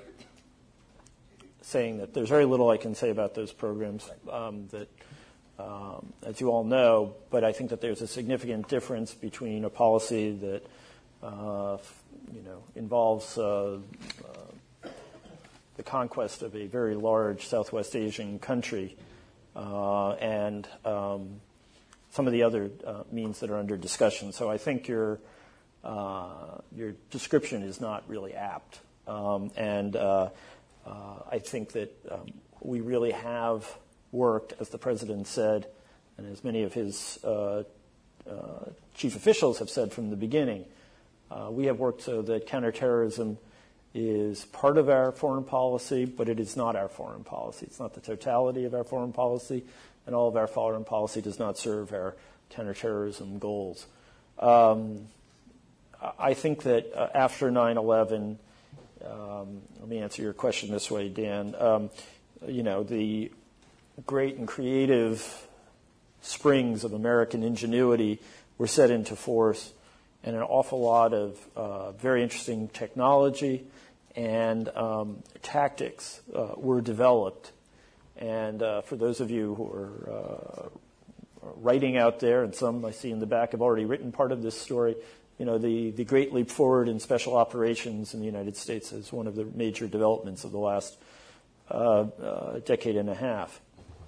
saying that there's very little I can say about those programs um, that, um, as you all know, but I think that there's a significant difference between a policy that, uh, you know, involves uh, uh, the conquest of a very large Southwest Asian country uh, and um, some of the other uh, means that are under discussion. So I think your uh, your description is not really apt, um, and uh, Uh, I think that um, we really have worked, as the President said, and as many of his uh, uh, chief officials have said from the beginning, uh, we have worked so that counterterrorism is part of our foreign policy, but it is not our foreign policy. It's not the totality of our foreign policy, and all of our foreign policy does not serve our counterterrorism goals. Um, I think that uh, after nine eleven, Um, let me answer your question this way, Dan. Um, you know, the great and creative springs of American ingenuity were set into force, and an awful lot of uh, very interesting technology and um, tactics uh, were developed. And uh, for those of you who are uh, writing out there, and some I see in the back have already written part of this story, you know, the, the great leap forward in special operations in the United States is one of the major developments of the last uh, uh, decade and a half.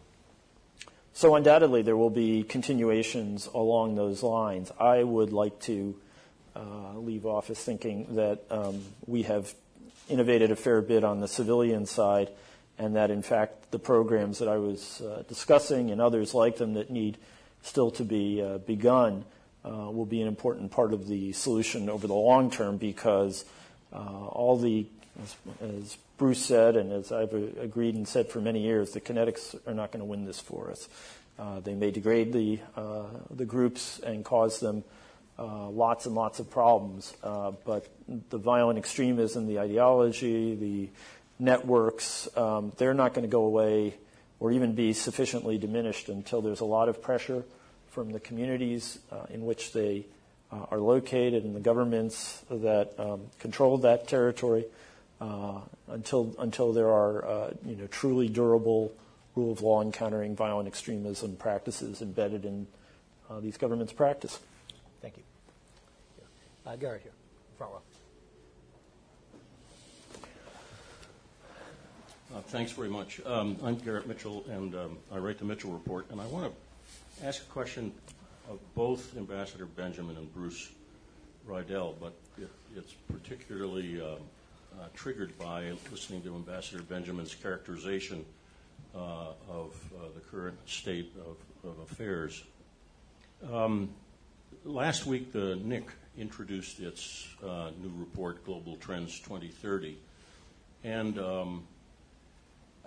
So undoubtedly there will be continuations along those lines. I would like to uh, leave office thinking that um, we have innovated a fair bit on the civilian side, and that in fact the programs that I was uh, discussing and others like them that need still to be uh, begun Uh, will be an important part of the solution over the long term, because uh, all the, as, as Bruce said, and as I've agreed and said for many years, the kinetics are not going to win this for us. Uh, they may degrade the uh, the groups and cause them uh, lots and lots of problems, uh, but the violent extremism, the ideology, the networks, um, they're not going to go away or even be sufficiently diminished until there's a lot of pressure from the communities uh, in which they uh, are located and the governments that um, control that territory uh, until until there are uh, you know truly durable rule of law encountering violent extremism practices embedded in uh, these governments' practice. Thank you. Uh, Garrett here, front row. Uh, thanks very much. Um, I'm Garrett Mitchell, and um, I write the Mitchell Report, and I want to ask a question of both Ambassador Benjamin and Bruce Riedel, but it, it's particularly um, uh, triggered by listening to Ambassador Benjamin's characterization uh, of uh, the current state of, of affairs. Um, last week, the N I C introduced its uh, new report, Global Trends twenty thirty, and um,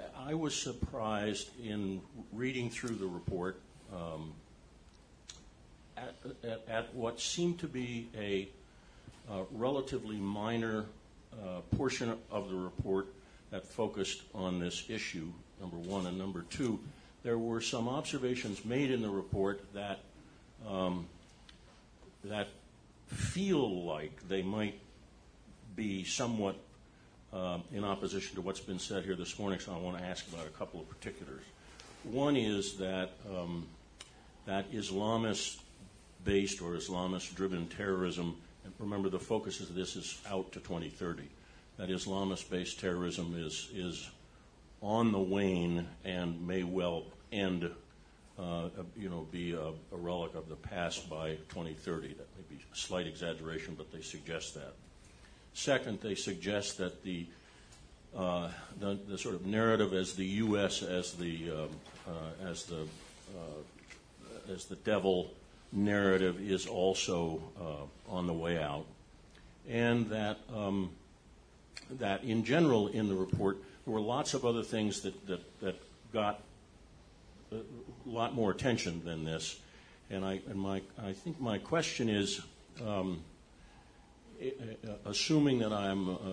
I was surprised in reading through the report um, at, at, at what seemed to be a uh, relatively minor uh, portion of the report that focused on this issue, number one. And number two, there were some observations made in the report that um, that feel like they might be somewhat uh, in opposition to what's been said here this morning, so I want to ask about a couple of particulars. One is that um, that Islamist-based or Islamist-driven terrorism, and remember the focus of this is out to twenty thirty, that Islamist-based terrorism is is on the wane and may well end, uh, you know, be a, a relic of the past by twenty thirty. That may be a slight exaggeration, but they suggest that. Second, they suggest that the uh, the, the sort of narrative as the U S as the um, uh, as the uh, as the devil narrative is also uh, on the way out, and that um, that in general in the report there were lots of other things that that, that got a lot more attention than this, and I and my I think my question is. Um, Assuming that I'm uh,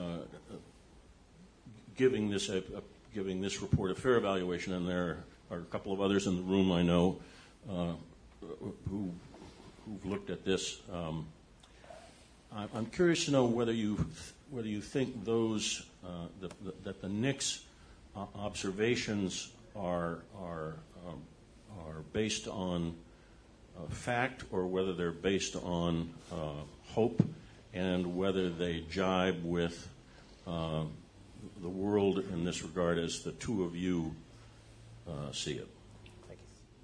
giving this a, a, giving this report a fair evaluation, and there are a couple of others in the room I know uh, who who've looked at this, um, I'm curious to know whether you whether you think those uh, the, the, that the N I C's uh, observations are are um, are based on uh, fact, or whether they're based on uh, hope, and whether they jibe with uh, the world in this regard as the two of you uh, see it. Thank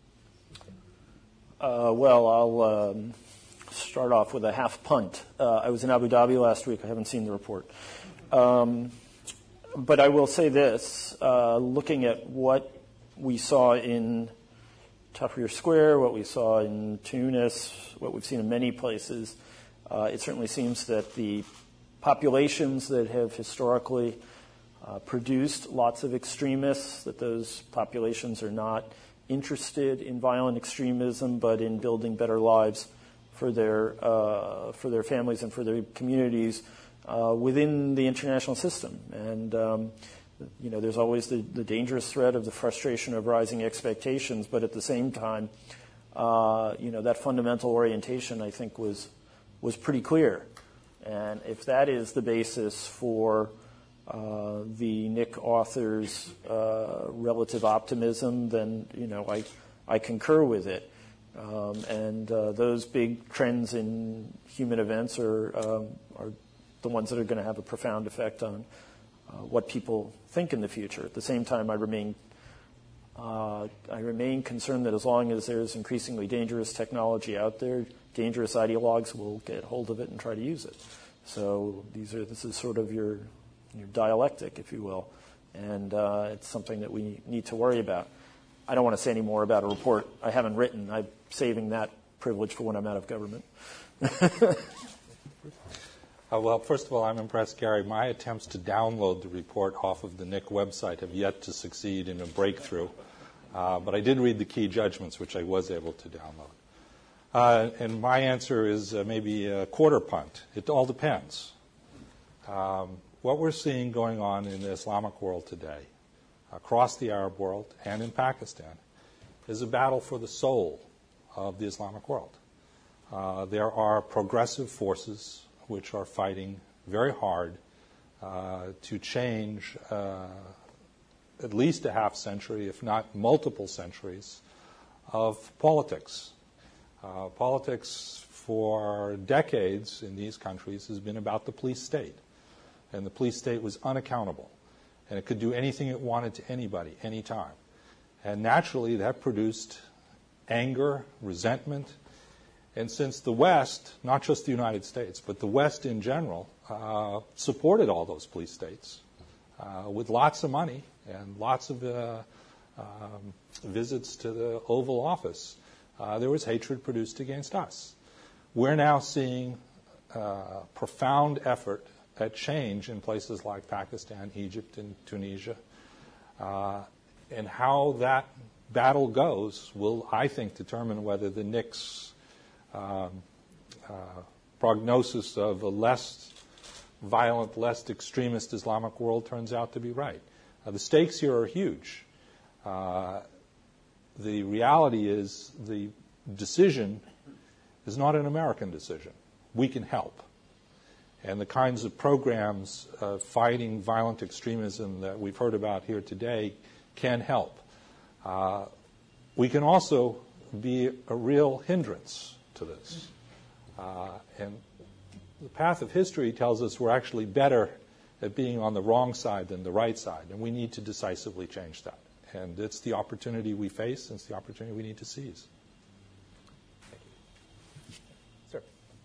you. Uh, well, I'll um, start off with a half punt. Uh, I was in Abu Dhabi last week. I haven't seen the report. Um, but I will say this, uh, looking at what we saw in Tahrir Square, what we saw in Tunis, what we've seen in many places, Uh, it certainly seems that the populations that have historically uh, produced lots of extremists, that those populations are not interested in violent extremism, but in building better lives for their uh, for their families and for their communities uh, within the international system. And um, you know, there's always the, the dangerous threat of the frustration of rising expectations, but at the same time, uh, you know, that fundamental orientation, I think, was was pretty clear. And if that is the basis for uh, the N I C author's uh, relative optimism, then, you know, I, I concur with it. Um, and uh, those big trends in human events are, um, are the ones that are going to have a profound effect on uh, what people think in the future. At the same time, I remain uh, I remain concerned that as long as there's increasingly dangerous technology out there, dangerous ideologues will get hold of it and try to use it. So these are this is sort of your your dialectic, if you will, and uh, it's something that we need to worry about. I don't want to say any more about a report I haven't written. I'm saving that privilege for when I'm out of government. uh, well, first of all, I'm impressed, Gary. My attempts to download the report off of the N I C website have yet to succeed in a breakthrough, uh, but I did read the key judgments, which I was able to download. Uh, and my answer is uh, maybe a quarter punt. It all depends. Um, what we're seeing going on in the Islamic world today, across the Arab world and in Pakistan, is a battle for the soul of the Islamic world. Uh, there are progressive forces which are fighting very hard uh, to change uh, at least a half century, if not multiple centuries, of politics. Uh, politics for decades in these countries has been about the police state. And the police state was unaccountable. And it could do anything it wanted to anybody, anytime. And naturally, that produced anger, resentment. And since the West, not just the United States, but the West in general, uh, supported all those police states uh, with lots of money and lots of uh, um, visits to the Oval Office, uh, there was hatred produced against us. We're now seeing uh, profound effort at change in places like Pakistan, Egypt, and Tunisia. Uh, and how that battle goes will, I think, determine whether the N I C's um, uh, prognosis of a less violent, less extremist Islamic world turns out to be right. Uh, the stakes here are huge. Uh, the reality is the decision is not an American decision. We can help. And the kinds of programs uh, fighting violent extremism that we've heard about here today can help. Uh, we can also be a real hindrance to this. Uh, and the path of history tells us we're actually better at being on the wrong side than the right side, and we need to decisively change that. And it's the opportunity we face, and it's the opportunity we need to seize. Thank you. Sir.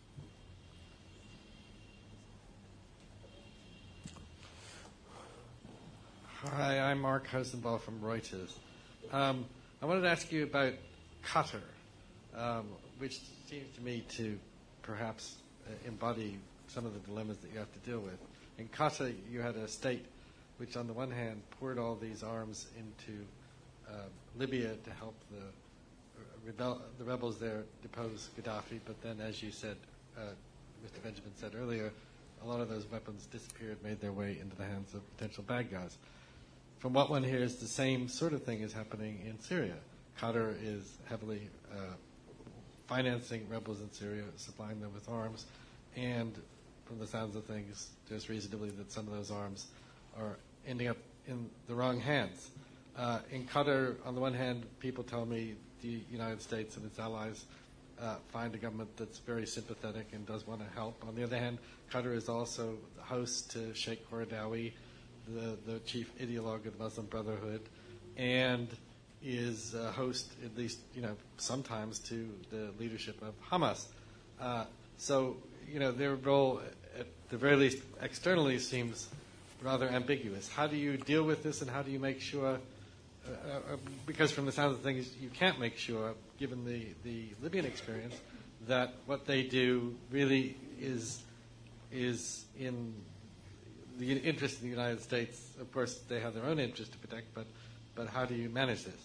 Hi, I'm Mark Hausenbaugh from Reuters. Um, I wanted to ask you about Qatar, um, which seems to me to perhaps uh, embody some of the dilemmas that you have to deal with. In Qatar, you had a state which, on the one hand, poured all these arms into uh, Libya to help the rebel- the rebels there depose Gaddafi, but then, as you said, uh, Mister Benjamin said earlier, a lot of those weapons disappeared, made their way into the hands of potential bad guys. From what one hears, the same sort of thing is happening in Syria. Qatar is heavily uh, financing rebels in Syria, supplying them with arms, and from the sounds of things, there's reason to believe that some of those arms are ending up in the wrong hands. Uh, in Qatar, on the one hand, people tell me the United States and its allies uh, find a government that's very sympathetic and does want to help. On the other hand, Qatar is also the host to Sheikh Qaradawi, the, the chief ideologue of the Muslim Brotherhood, and is a host, at least, you know, sometimes to the leadership of Hamas. Uh, so, you know, their role, at the very least externally, seems rather ambiguous. How do you deal with this, and how do you make sure, uh, uh, because from the sound of things, you can't make sure, given the, the Libyan experience, that what they do really is is in the interest of the United States. Of course, they have their own interest to protect, but but how do you manage this?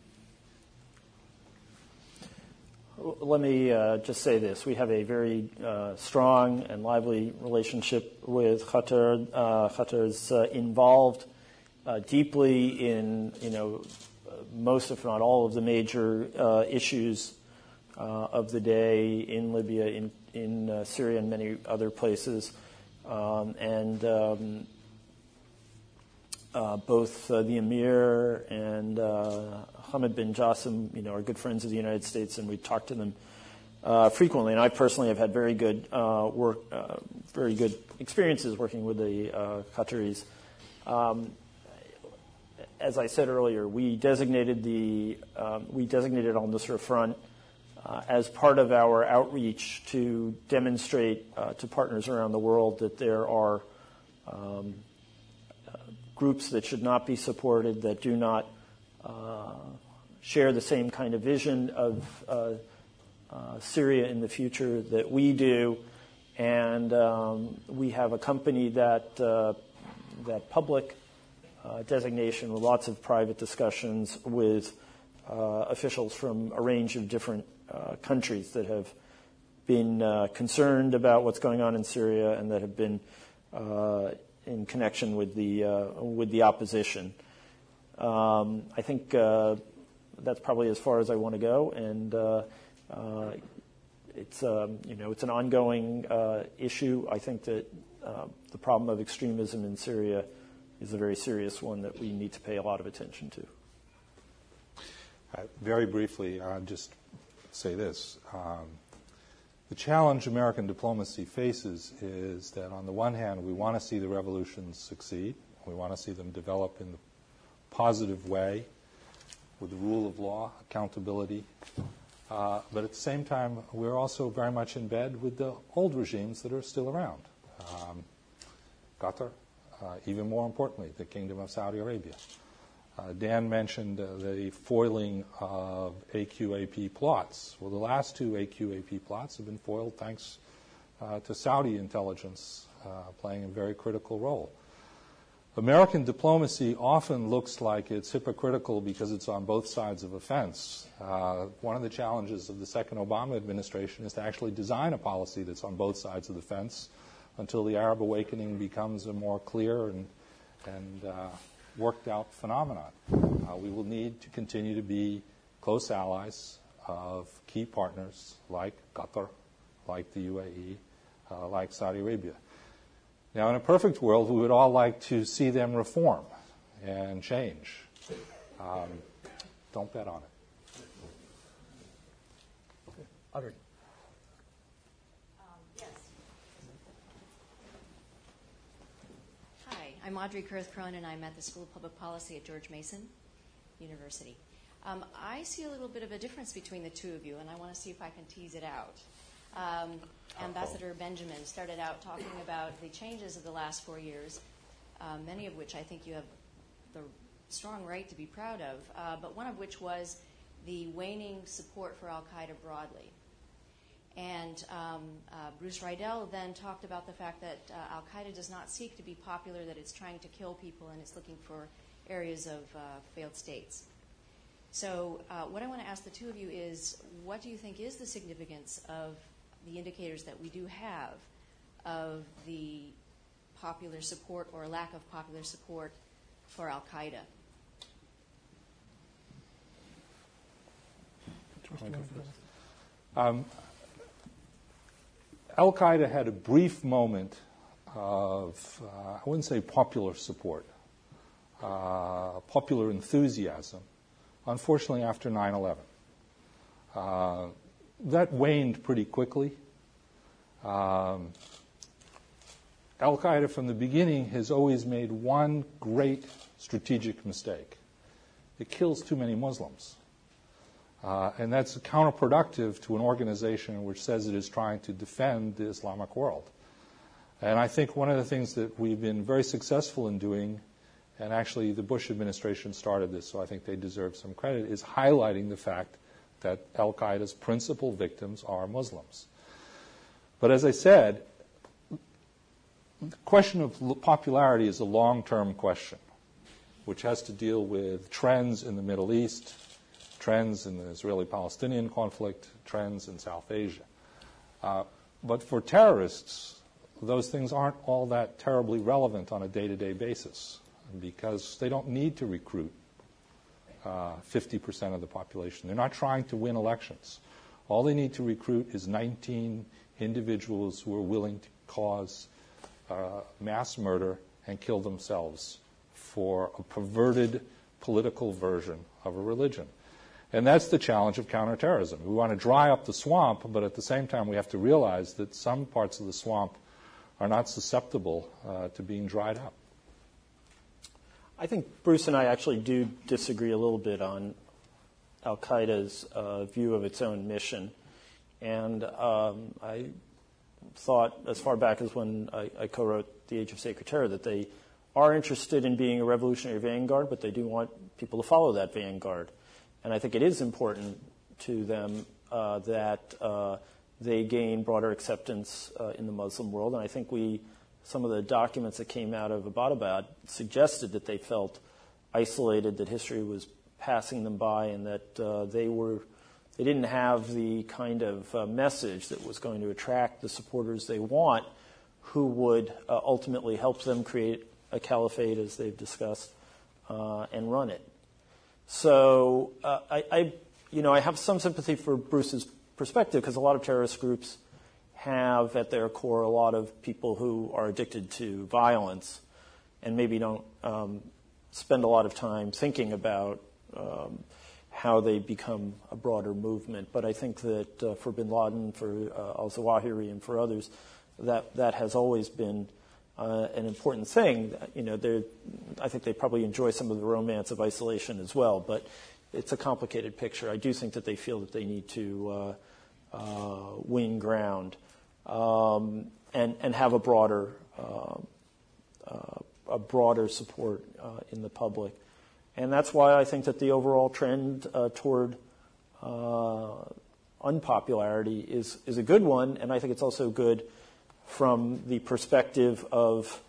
Let me uh, just say this. We have a very uh, strong and lively relationship with Qatar. Uh, Qatar is uh, involved uh, deeply in, you know, most, if not all, of the major uh, issues uh, of the day in Libya, in, in uh, Syria, and many other places. Um, and um, uh, both uh, the Emir and uh, Hamad bin Jassim, you know, are good friends of the United States, and we talk to them uh, frequently. And I personally have had very good uh, work, uh, very good experiences working with the uh, Qataris. Um, as I said earlier, we designated the um, we designated al-Nusra Front uh, as part of our outreach to demonstrate uh, to partners around the world that there are um, uh, groups that should not be supported, that do not uh, share the same kind of vision of uh, uh, Syria in the future that we do, and um, we have accompanied that uh, that public uh, designation with lots of private discussions with uh, officials from a range of different uh, countries that have been uh, concerned about what's going on in Syria and that have been uh, in connection with the uh, with the opposition. Um, I think uh, that's probably as far as I want to go, and uh, uh, it's um, you know it's an ongoing uh, issue. I think that uh, the problem of extremism in Syria is a very serious one that we need to pay a lot of attention to. Uh, very briefly, I'll just say this. Um, the challenge American diplomacy faces is that on the one hand, we want to see the revolutions succeed. We want to see them develop in the positive way with the rule of law, accountability. Uh, but at the same time, we're also very much in bed with the old regimes that are still around. Um, Qatar, uh, even more importantly, the Kingdom of Saudi Arabia. Uh, Dan mentioned uh, the foiling of A Q A P plots. Well, the last two A Q A P plots have been foiled thanks uh, to Saudi intelligence uh, playing a very critical role. American diplomacy often looks like it's hypocritical because it's on both sides of a fence. Uh, one of the challenges of the second Obama administration is to actually design a policy that's on both sides of the fence until the Arab awakening becomes a more clear and, and uh, worked out phenomenon. Uh, we will need to continue to be close allies of key partners like Qatar, like the U A E, uh, like Saudi Arabia. Now, in a perfect world, we would all like to see them reform and change. Um, don't bet on it. Okay. Audrey. Um, yes. Hi, I'm Audrey Kurth-Krohn, and I'm at the School of Public Policy at George Mason University. Um, I see a little bit of a difference between the two of you, and I want to see if I can tease it out. Um, Ambassador Benjamin started out talking about the changes of the last four years, uh, many of which I think you have the strong right to be proud of, uh, but one of which was the waning support for al-Qaeda broadly. And um, uh, Bruce Riedel then talked about the fact that uh, al-Qaeda does not seek to be popular, that it's trying to kill people and it's looking for areas of uh, failed states. So uh, what I want to ask the two of you is, what do you think is the significance of the indicators that we do have of the popular support or lack of popular support for al-Qaeda? Um, al-Qaeda had a brief moment of, uh, I wouldn't say popular support, uh, popular enthusiasm, unfortunately after nine eleven. Uh, that waned pretty quickly. Um, al-Qaeda from the beginning has always made one great strategic mistake. It kills too many Muslims. Uh, and that's counterproductive to an organization which says it is trying to defend the Islamic world. And I think one of the things that we've been very successful in doing, and actually the Bush administration started this, so I think they deserve some credit, is highlighting the fact that al-Qaeda's principal victims are Muslims. But as I said, the question of popularity is a long-term question, which has to deal with trends in the Middle East, trends in the Israeli-Palestinian conflict, trends in South Asia. Uh, but for terrorists, those things aren't all that terribly relevant on a day-to-day basis because they don't need to recruit uh, fifty percent of the population. They're not trying to win elections. All they need to recruit is nineteen individuals who are willing to cause uh, mass murder and kill themselves for a perverted political version of a religion. And that's the challenge of counterterrorism. We want to dry up the swamp, but at the same time we have to realize that some parts of the swamp are not susceptible uh, to being dried up. I think Bruce and I actually do disagree a little bit on al-Qaeda's uh, view of its own mission. And um, I thought as far back as when I, I co-wrote The Age of Sacred Terror that they are interested in being a revolutionary vanguard, but they do want people to follow that vanguard. And I think it is important to them uh, that uh, they gain broader acceptance uh, in the Muslim world. And I think we, some of the documents that came out of Abbottabad suggested that they felt isolated, that history was passing them by, and that uh, they were they didn't have the kind of uh, message that was going to attract the supporters they want, who would uh, ultimately help them create a caliphate, as they've discussed, uh, and run it. So uh, I, I, you know, I have some sympathy for Bruce's perspective because a lot of terrorist groups have at their core a lot of people who are addicted to violence and maybe don't um, spend a lot of time thinking about um, how they become a broader movement. But I think that uh, for bin Laden, for uh, al-Zawahiri, and for others, that that has always been uh, an important thing. You know, I think they probably enjoy some of the romance of isolation as well, but it's a complicated picture. I do think that they feel that they need to uh, uh, win ground um, and and have a broader uh, uh, a broader support uh, in the public. And that's why I think that the overall trend uh, toward uh, unpopularity is, is a good one, and I think it's also good from the perspective of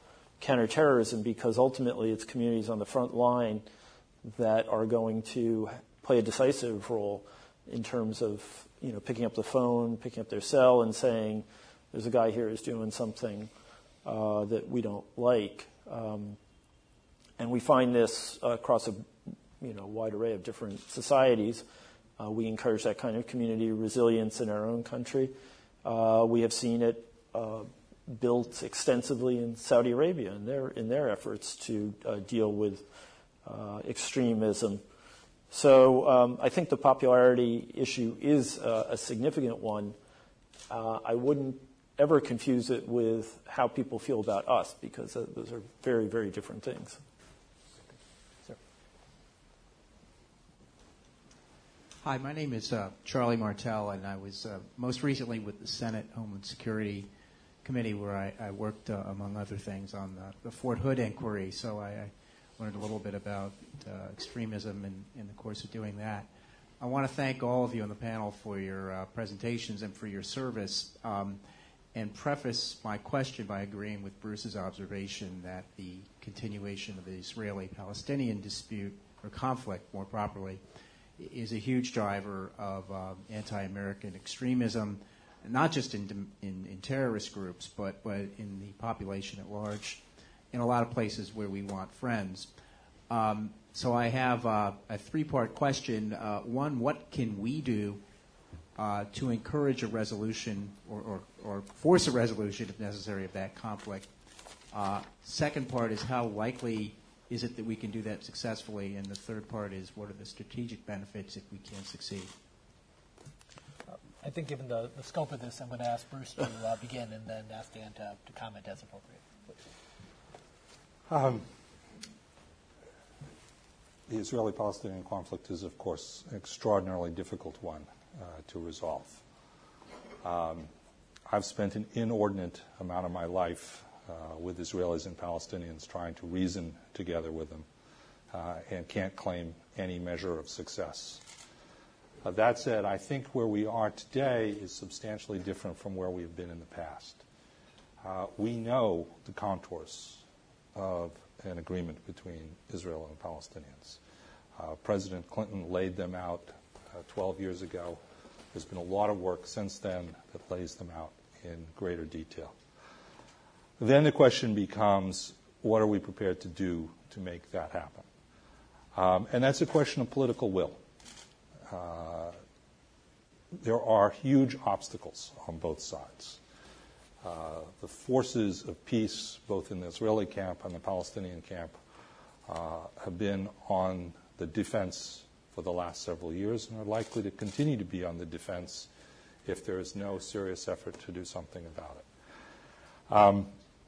counterterrorism, because ultimately it's communities on the front line that are going to play a decisive role in terms of, you know, picking up the phone, picking up their cell, and saying, "There's a guy here who's doing something uh, that we don't like." Um, and we find this uh, across a, you know, wide array of different societies. Uh, we encourage that kind of community resilience in our own country. Uh, we have seen it uh, built extensively in Saudi Arabia in their in their efforts to uh, deal with uh, extremism. So um, I think the popularity issue is uh, a significant one. Uh, I wouldn't ever confuse it with how people feel about us, because uh, those are very, very different things. Sir. Hi, my name is uh, Charlie Martell, and I was uh, most recently with the Senate Homeland Security Committee, where I, I worked, uh, among other things, on the, the Fort Hood inquiry. So I, I learned a little bit about uh, extremism in, in the course of doing that. I want to thank all of you on the panel for your uh, presentations and for your service, um, and preface my question by agreeing with Bruce's observation that the continuation of the Israeli-Palestinian dispute, or conflict more properly, is a huge driver of uh, anti-American extremism, not just in, in, in terrorist groups, but, but in the population at large, in a lot of places where we want friends. Um, so I have uh, a three-part question. Uh, one, what can we do uh, to encourage a resolution or, or, or force a resolution, if necessary, of that conflict? Uh, second part is, how likely is it that we can do that successfully? And the third part is, what are the strategic benefits if we can succeed? I think given the, the scope of this, I'm going to ask Bruce to uh, begin and then ask Dan to, to comment as appropriate. Um, the Israeli-Palestinian conflict is, of course, an extraordinarily difficult one uh, to resolve. Um, I've spent an inordinate amount of my life uh, with Israelis and Palestinians trying to reason together with them uh, and can't claim any measure of success. Uh, that said, I think where we are today is substantially different from where we've been in the past. Uh, we know the contours of an agreement between Israel and Palestinians. Uh, President Clinton laid them out uh, twelve years ago. There's been a lot of work since then that lays them out in greater detail. Then the question becomes, what are we prepared to do to make that happen? Um, and that's a question of political will. Uh, there are huge obstacles on both sides. Uh, the forces of peace, both in the Israeli camp and the Palestinian camp, uh, have been on the defense for the last several years and are likely to continue to be on the defense if there is no serious effort to do something about it. Um,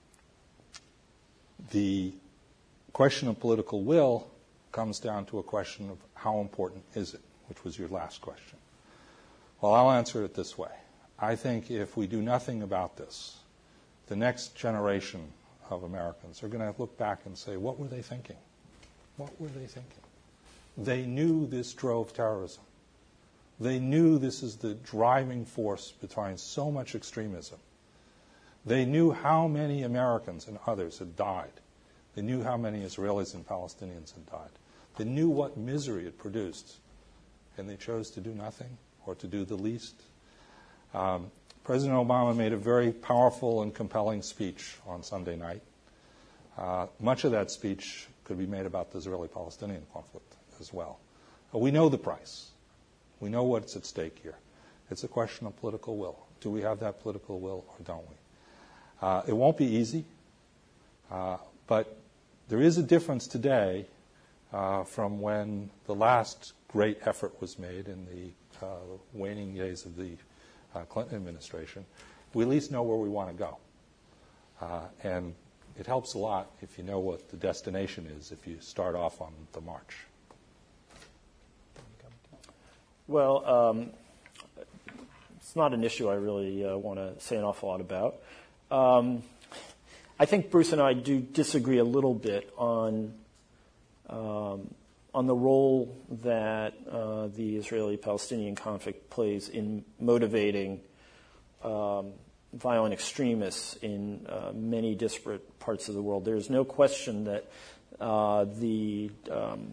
the question of political will comes down to a question of how important is it, which was your last question. Well, I'll answer it this way. I think if we do nothing about this, the next generation of Americans are going to look back and say, what were they thinking? What were they thinking? They knew this drove terrorism. They knew this is the driving force behind so much extremism. They knew how many Americans and others had died. They knew how many Israelis and Palestinians had died. They knew what misery it produced, and they chose to do nothing or to do the least. Um, President Obama made a very powerful and compelling speech on Sunday night. Uh, much of that speech could be made about the Israeli-Palestinian conflict as well. Uh, we know the price. We know what's at stake here. It's a question of political will. Do we have that political will or don't we? Uh, it won't be easy, uh, but there is a difference today uh, from when the last great effort was made in the uh, waning days of the uh, Clinton administration. We at least know where we want to go. Uh, and it helps a lot if you know what the destination is, if you start off on the march. Well, um, it's not an issue I really uh, want to say an awful lot about. Um, I think Bruce and I do disagree a little bit on um, on the role that uh, the Israeli-Palestinian conflict plays in motivating um, violent extremists in uh, many disparate parts of the world. There's no question that uh, the um,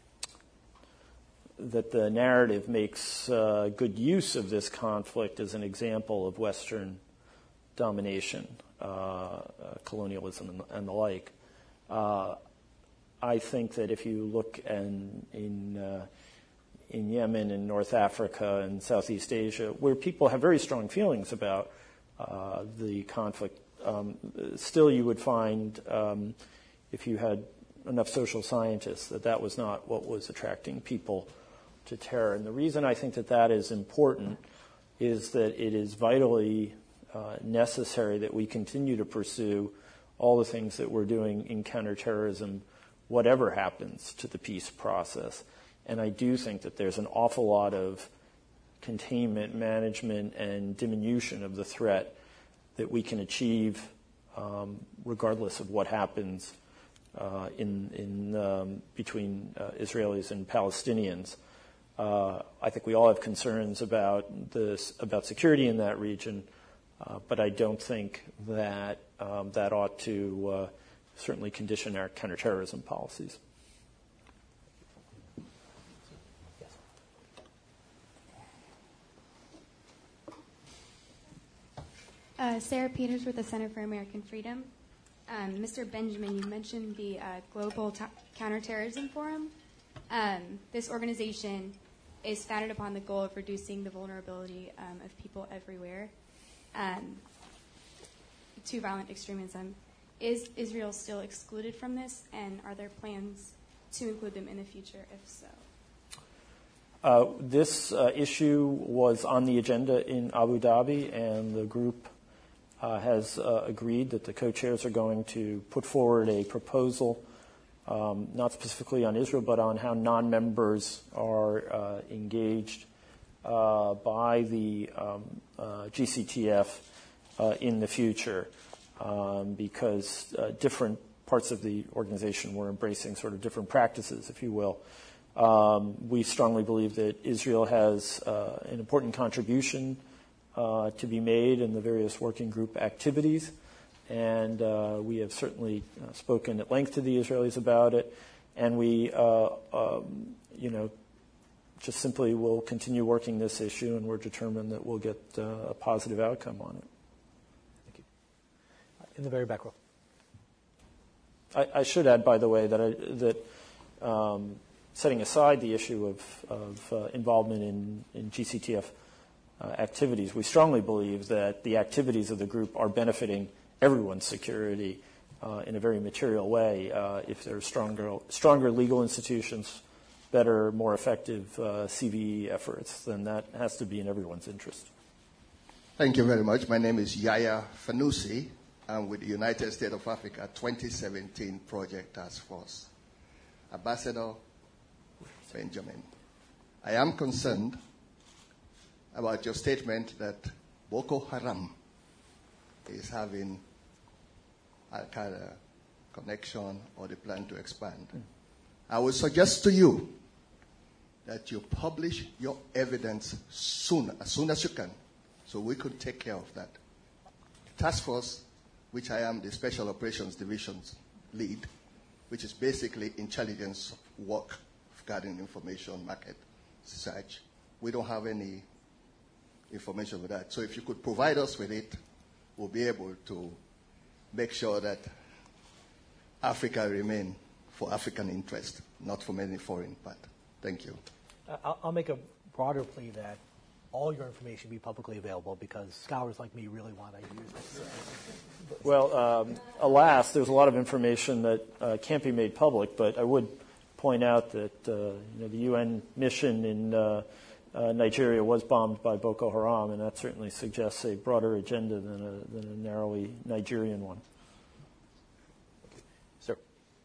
that the narrative makes uh, good use of this conflict as an example of Western domination, uh, uh, colonialism, and, and the like. Uh, I think that if you look in in, uh, in Yemen and North Africa and Southeast Asia, where people have very strong feelings about uh, the conflict, um, still you would find, um, if you had enough social scientists, that that was not what was attracting people to terror. And the reason I think that that is important is that it is vitally uh, necessary that we continue to pursue all the things that we're doing in counterterrorism, whatever happens to the peace process. And I do think that there's an awful lot of containment, management, and diminution of the threat that we can achieve um, regardless of what happens uh, in, in um, between uh, Israelis and Palestinians. Uh, I think we all have concerns about this, about security in that region, uh, but I don't think that um, that ought to uh, certainly condition our counterterrorism policies. Uh, Sarah Peters with the Center for American Freedom. Um, Mister Benjamin, you mentioned the uh, Global Ta- Counterterrorism Forum. Um, this organization is founded upon the goal of reducing the vulnerability um, of people everywhere um, to violent extremism. Is Israel still excluded from this, and are there plans to include them in the future, if so? Uh, this uh, issue was on the agenda in Abu Dhabi, and the group uh, has uh, agreed that the co-chairs are going to put forward a proposal, um, not specifically on Israel, but on how non-members are uh, engaged uh, by the um, uh, G C T F uh, in the future, um, because uh, different parts of the organization were embracing sort of different practices, if you will. Um, we strongly believe that Israel has uh, an important contribution uh, to be made in the various working group activities, and uh, we have certainly uh, spoken at length to the Israelis about it, and we, uh, um, you know, just simply will continue working this issue, and we're determined that we'll get uh, a positive outcome on it. Thank you. In the very back row. I, I should add, by the way, that I, that. Um, setting aside the issue of, of uh, involvement in, in G C T F uh, activities, we strongly believe that the activities of the group are benefiting everyone's security uh, in a very material way. Uh, if there are stronger, stronger legal institutions, better, more effective uh, C V E efforts, then that has to be in everyone's interest. Thank you very much. My name is Yaya Fanusi. I'm with the United States of Africa twenty seventeen Project Task Force. Ambassador Benjamin, I am concerned about your statement that Boko Haram is having Al-Qaeda connection or the plan to expand. Mm. I would suggest to you that you publish your evidence soon, as soon as you can, so we could take care of that. The task force, which I am the Special Operations Division's lead, which is basically intelligence work regarding information, market, search. We don't have any information with that. So if you could provide us with it, we'll be able to make sure that Africa remain for African interest, not from any foreign part. Thank you. Uh, I'll make a broader plea that all your information be publicly available, because scholars like me really want to use this. Well, um, alas, there's a lot of information that uh, can't be made public, but I would point out that uh, you know, the U N mission in uh, uh, Nigeria was bombed by Boko Haram, and that certainly suggests a broader agenda than a, than a narrowly Nigerian one. Sir.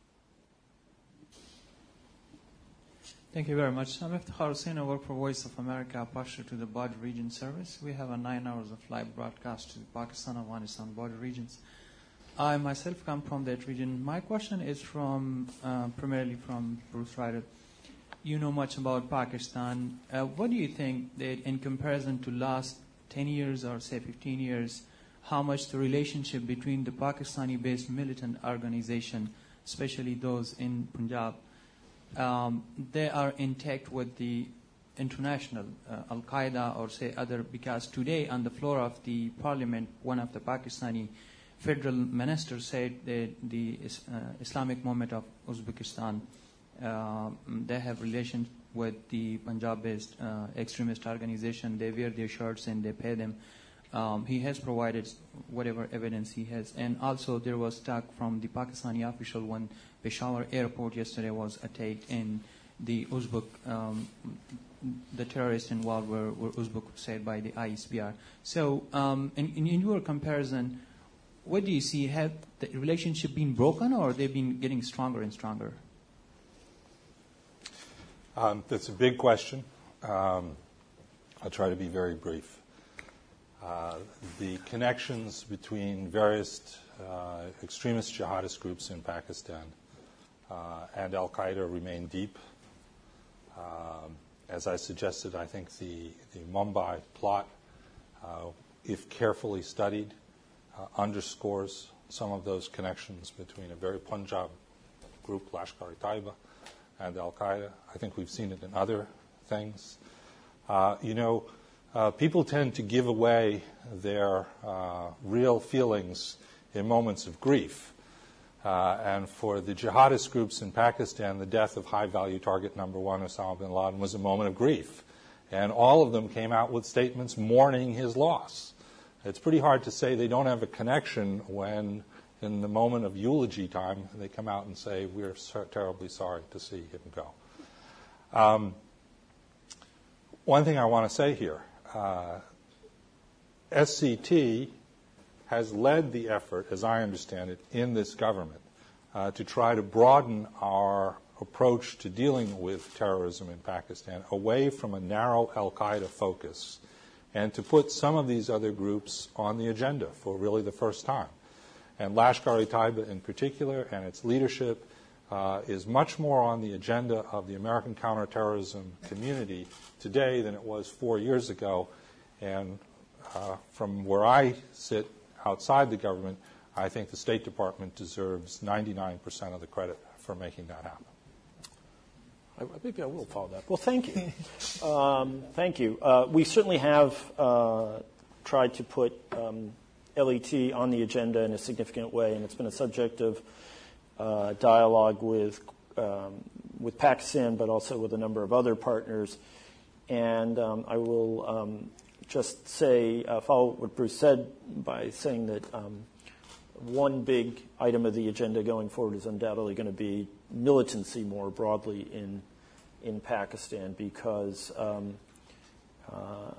Thank you very much. I'm Iftikhar Hussain. I work for Voice of America, partial to the border region service. We have a nine hours of live broadcast to Pakistan and Afghanistan border regions. I myself come from that region. My question is from uh, primarily from Bruce Ryder. You know much about Pakistan. Uh, what do you think that, in comparison to last ten years or say fifteen years, how much the relationship between the Pakistani-based militant organization, especially those in Punjab, um, they are intact with the international uh, Al-Qaeda or say other, because today on the floor of the parliament, one of the Pakistani federal ministers said that the uh, Islamic Movement of Uzbekistan, uh, they have relations with the Punjab-based uh, extremist organization. They wear their shirts and they pay them. Um, he has provided whatever evidence he has. And also there was talk from the Pakistani official when Peshawar airport yesterday was attacked, and the Uzbek, um, the terrorists involved were, were Uzbek, said by the I S B R. So um, in, in your comparison, what do you see? Have the relationship been broken, or they've been getting stronger and stronger? Um, that's a big question. Um, I'll try to be very brief. Uh, the connections between various uh, extremist jihadist groups in Pakistan uh, and Al-Qaeda remain deep. Um, as I suggested, I think the, the Mumbai plot, uh, if carefully studied, uh, underscores some of those connections between a very Punjab group, Lashkar-e-Taiba, and Al-Qaeda. I think we've seen it in other things. Uh, you know, uh, people tend to give away their uh, real feelings in moments of grief. Uh, and for the jihadist groups in Pakistan, the death of high-value target number one, Osama bin Laden, was a moment of grief. And all of them came out with statements mourning his loss. It's pretty hard to say they don't have a connection when, in the moment of eulogy time, they come out and say, we're so terribly sorry to see him go. Um, one thing I want to say here, uh, S C T has led the effort, as I understand it, in this government uh, to try to broaden our approach to dealing with terrorism in Pakistan away from a narrow Al-Qaeda focus and to put some of these other groups on the agenda for really the first time. And Lashkar-e-Taiba in particular and its leadership uh, is much more on the agenda of the American counterterrorism community today than it was four years ago. And uh, from where I sit outside the government, I think the State Department deserves ninety-nine percent of the credit for making that happen. I, maybe I will follow that. Well, thank you. um, thank you. Uh, we certainly have uh, tried to put um, L E T on the agenda in a significant way, and it's been a subject of uh, dialogue with um, with Pakistan, but also with a number of other partners. And um, I will um, just say, uh, follow what Bruce said by saying that um, one big item of the agenda going forward is undoubtedly going to be militancy more broadly in in Pakistan, because um, uh,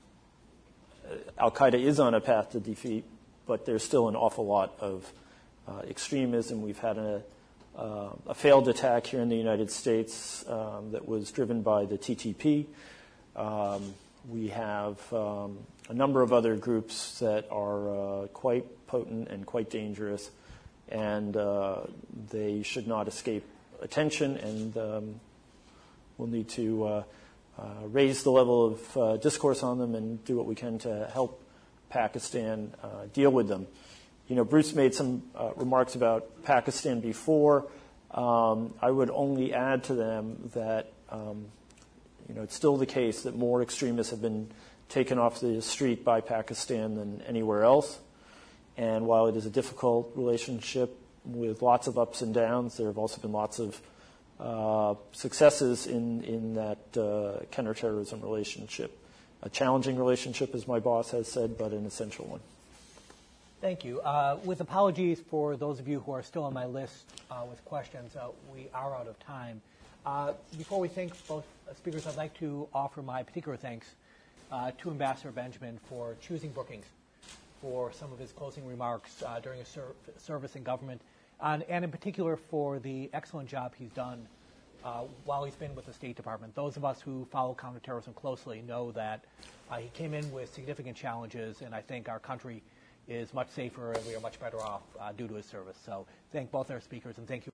Al-Qaeda is on a path to defeat, but there's still an awful lot of uh, extremism. We've had a, uh, a failed attack here in the United States um, that was driven by the T T P. Um, we have um, a number of other groups that are uh, quite potent and quite dangerous, and uh, they should not escape attention, and um, we'll need to uh, uh, raise the level of uh, discourse on them and do what we can to help Pakistan uh, deal with them. You know, Bruce made some uh, remarks about Pakistan before. Um, I would only add to them that um, you know, it's still the case that more extremists have been taken off the street by Pakistan than anywhere else. And while it is a difficult relationship with lots of ups and downs, there have also been lots of uh, successes in, in that uh, counterterrorism relationship. A challenging relationship, as my boss has said, but an essential one. Thank you. Uh, with apologies for those of you who are still on my list uh, with questions, uh, we are out of time. Uh, before we thank both speakers, I'd like to offer my particular thanks uh, to Ambassador Benjamin for choosing Brookings for some of his closing remarks uh, during his ser- service in government, and, and in particular for the excellent job he's done uh, while he's been with the State Department. Those of us who follow counterterrorism closely know that uh, he came in with significant challenges, and I think our country is much safer and we are much better off uh, due to his service. So thank both our speakers, and thank you.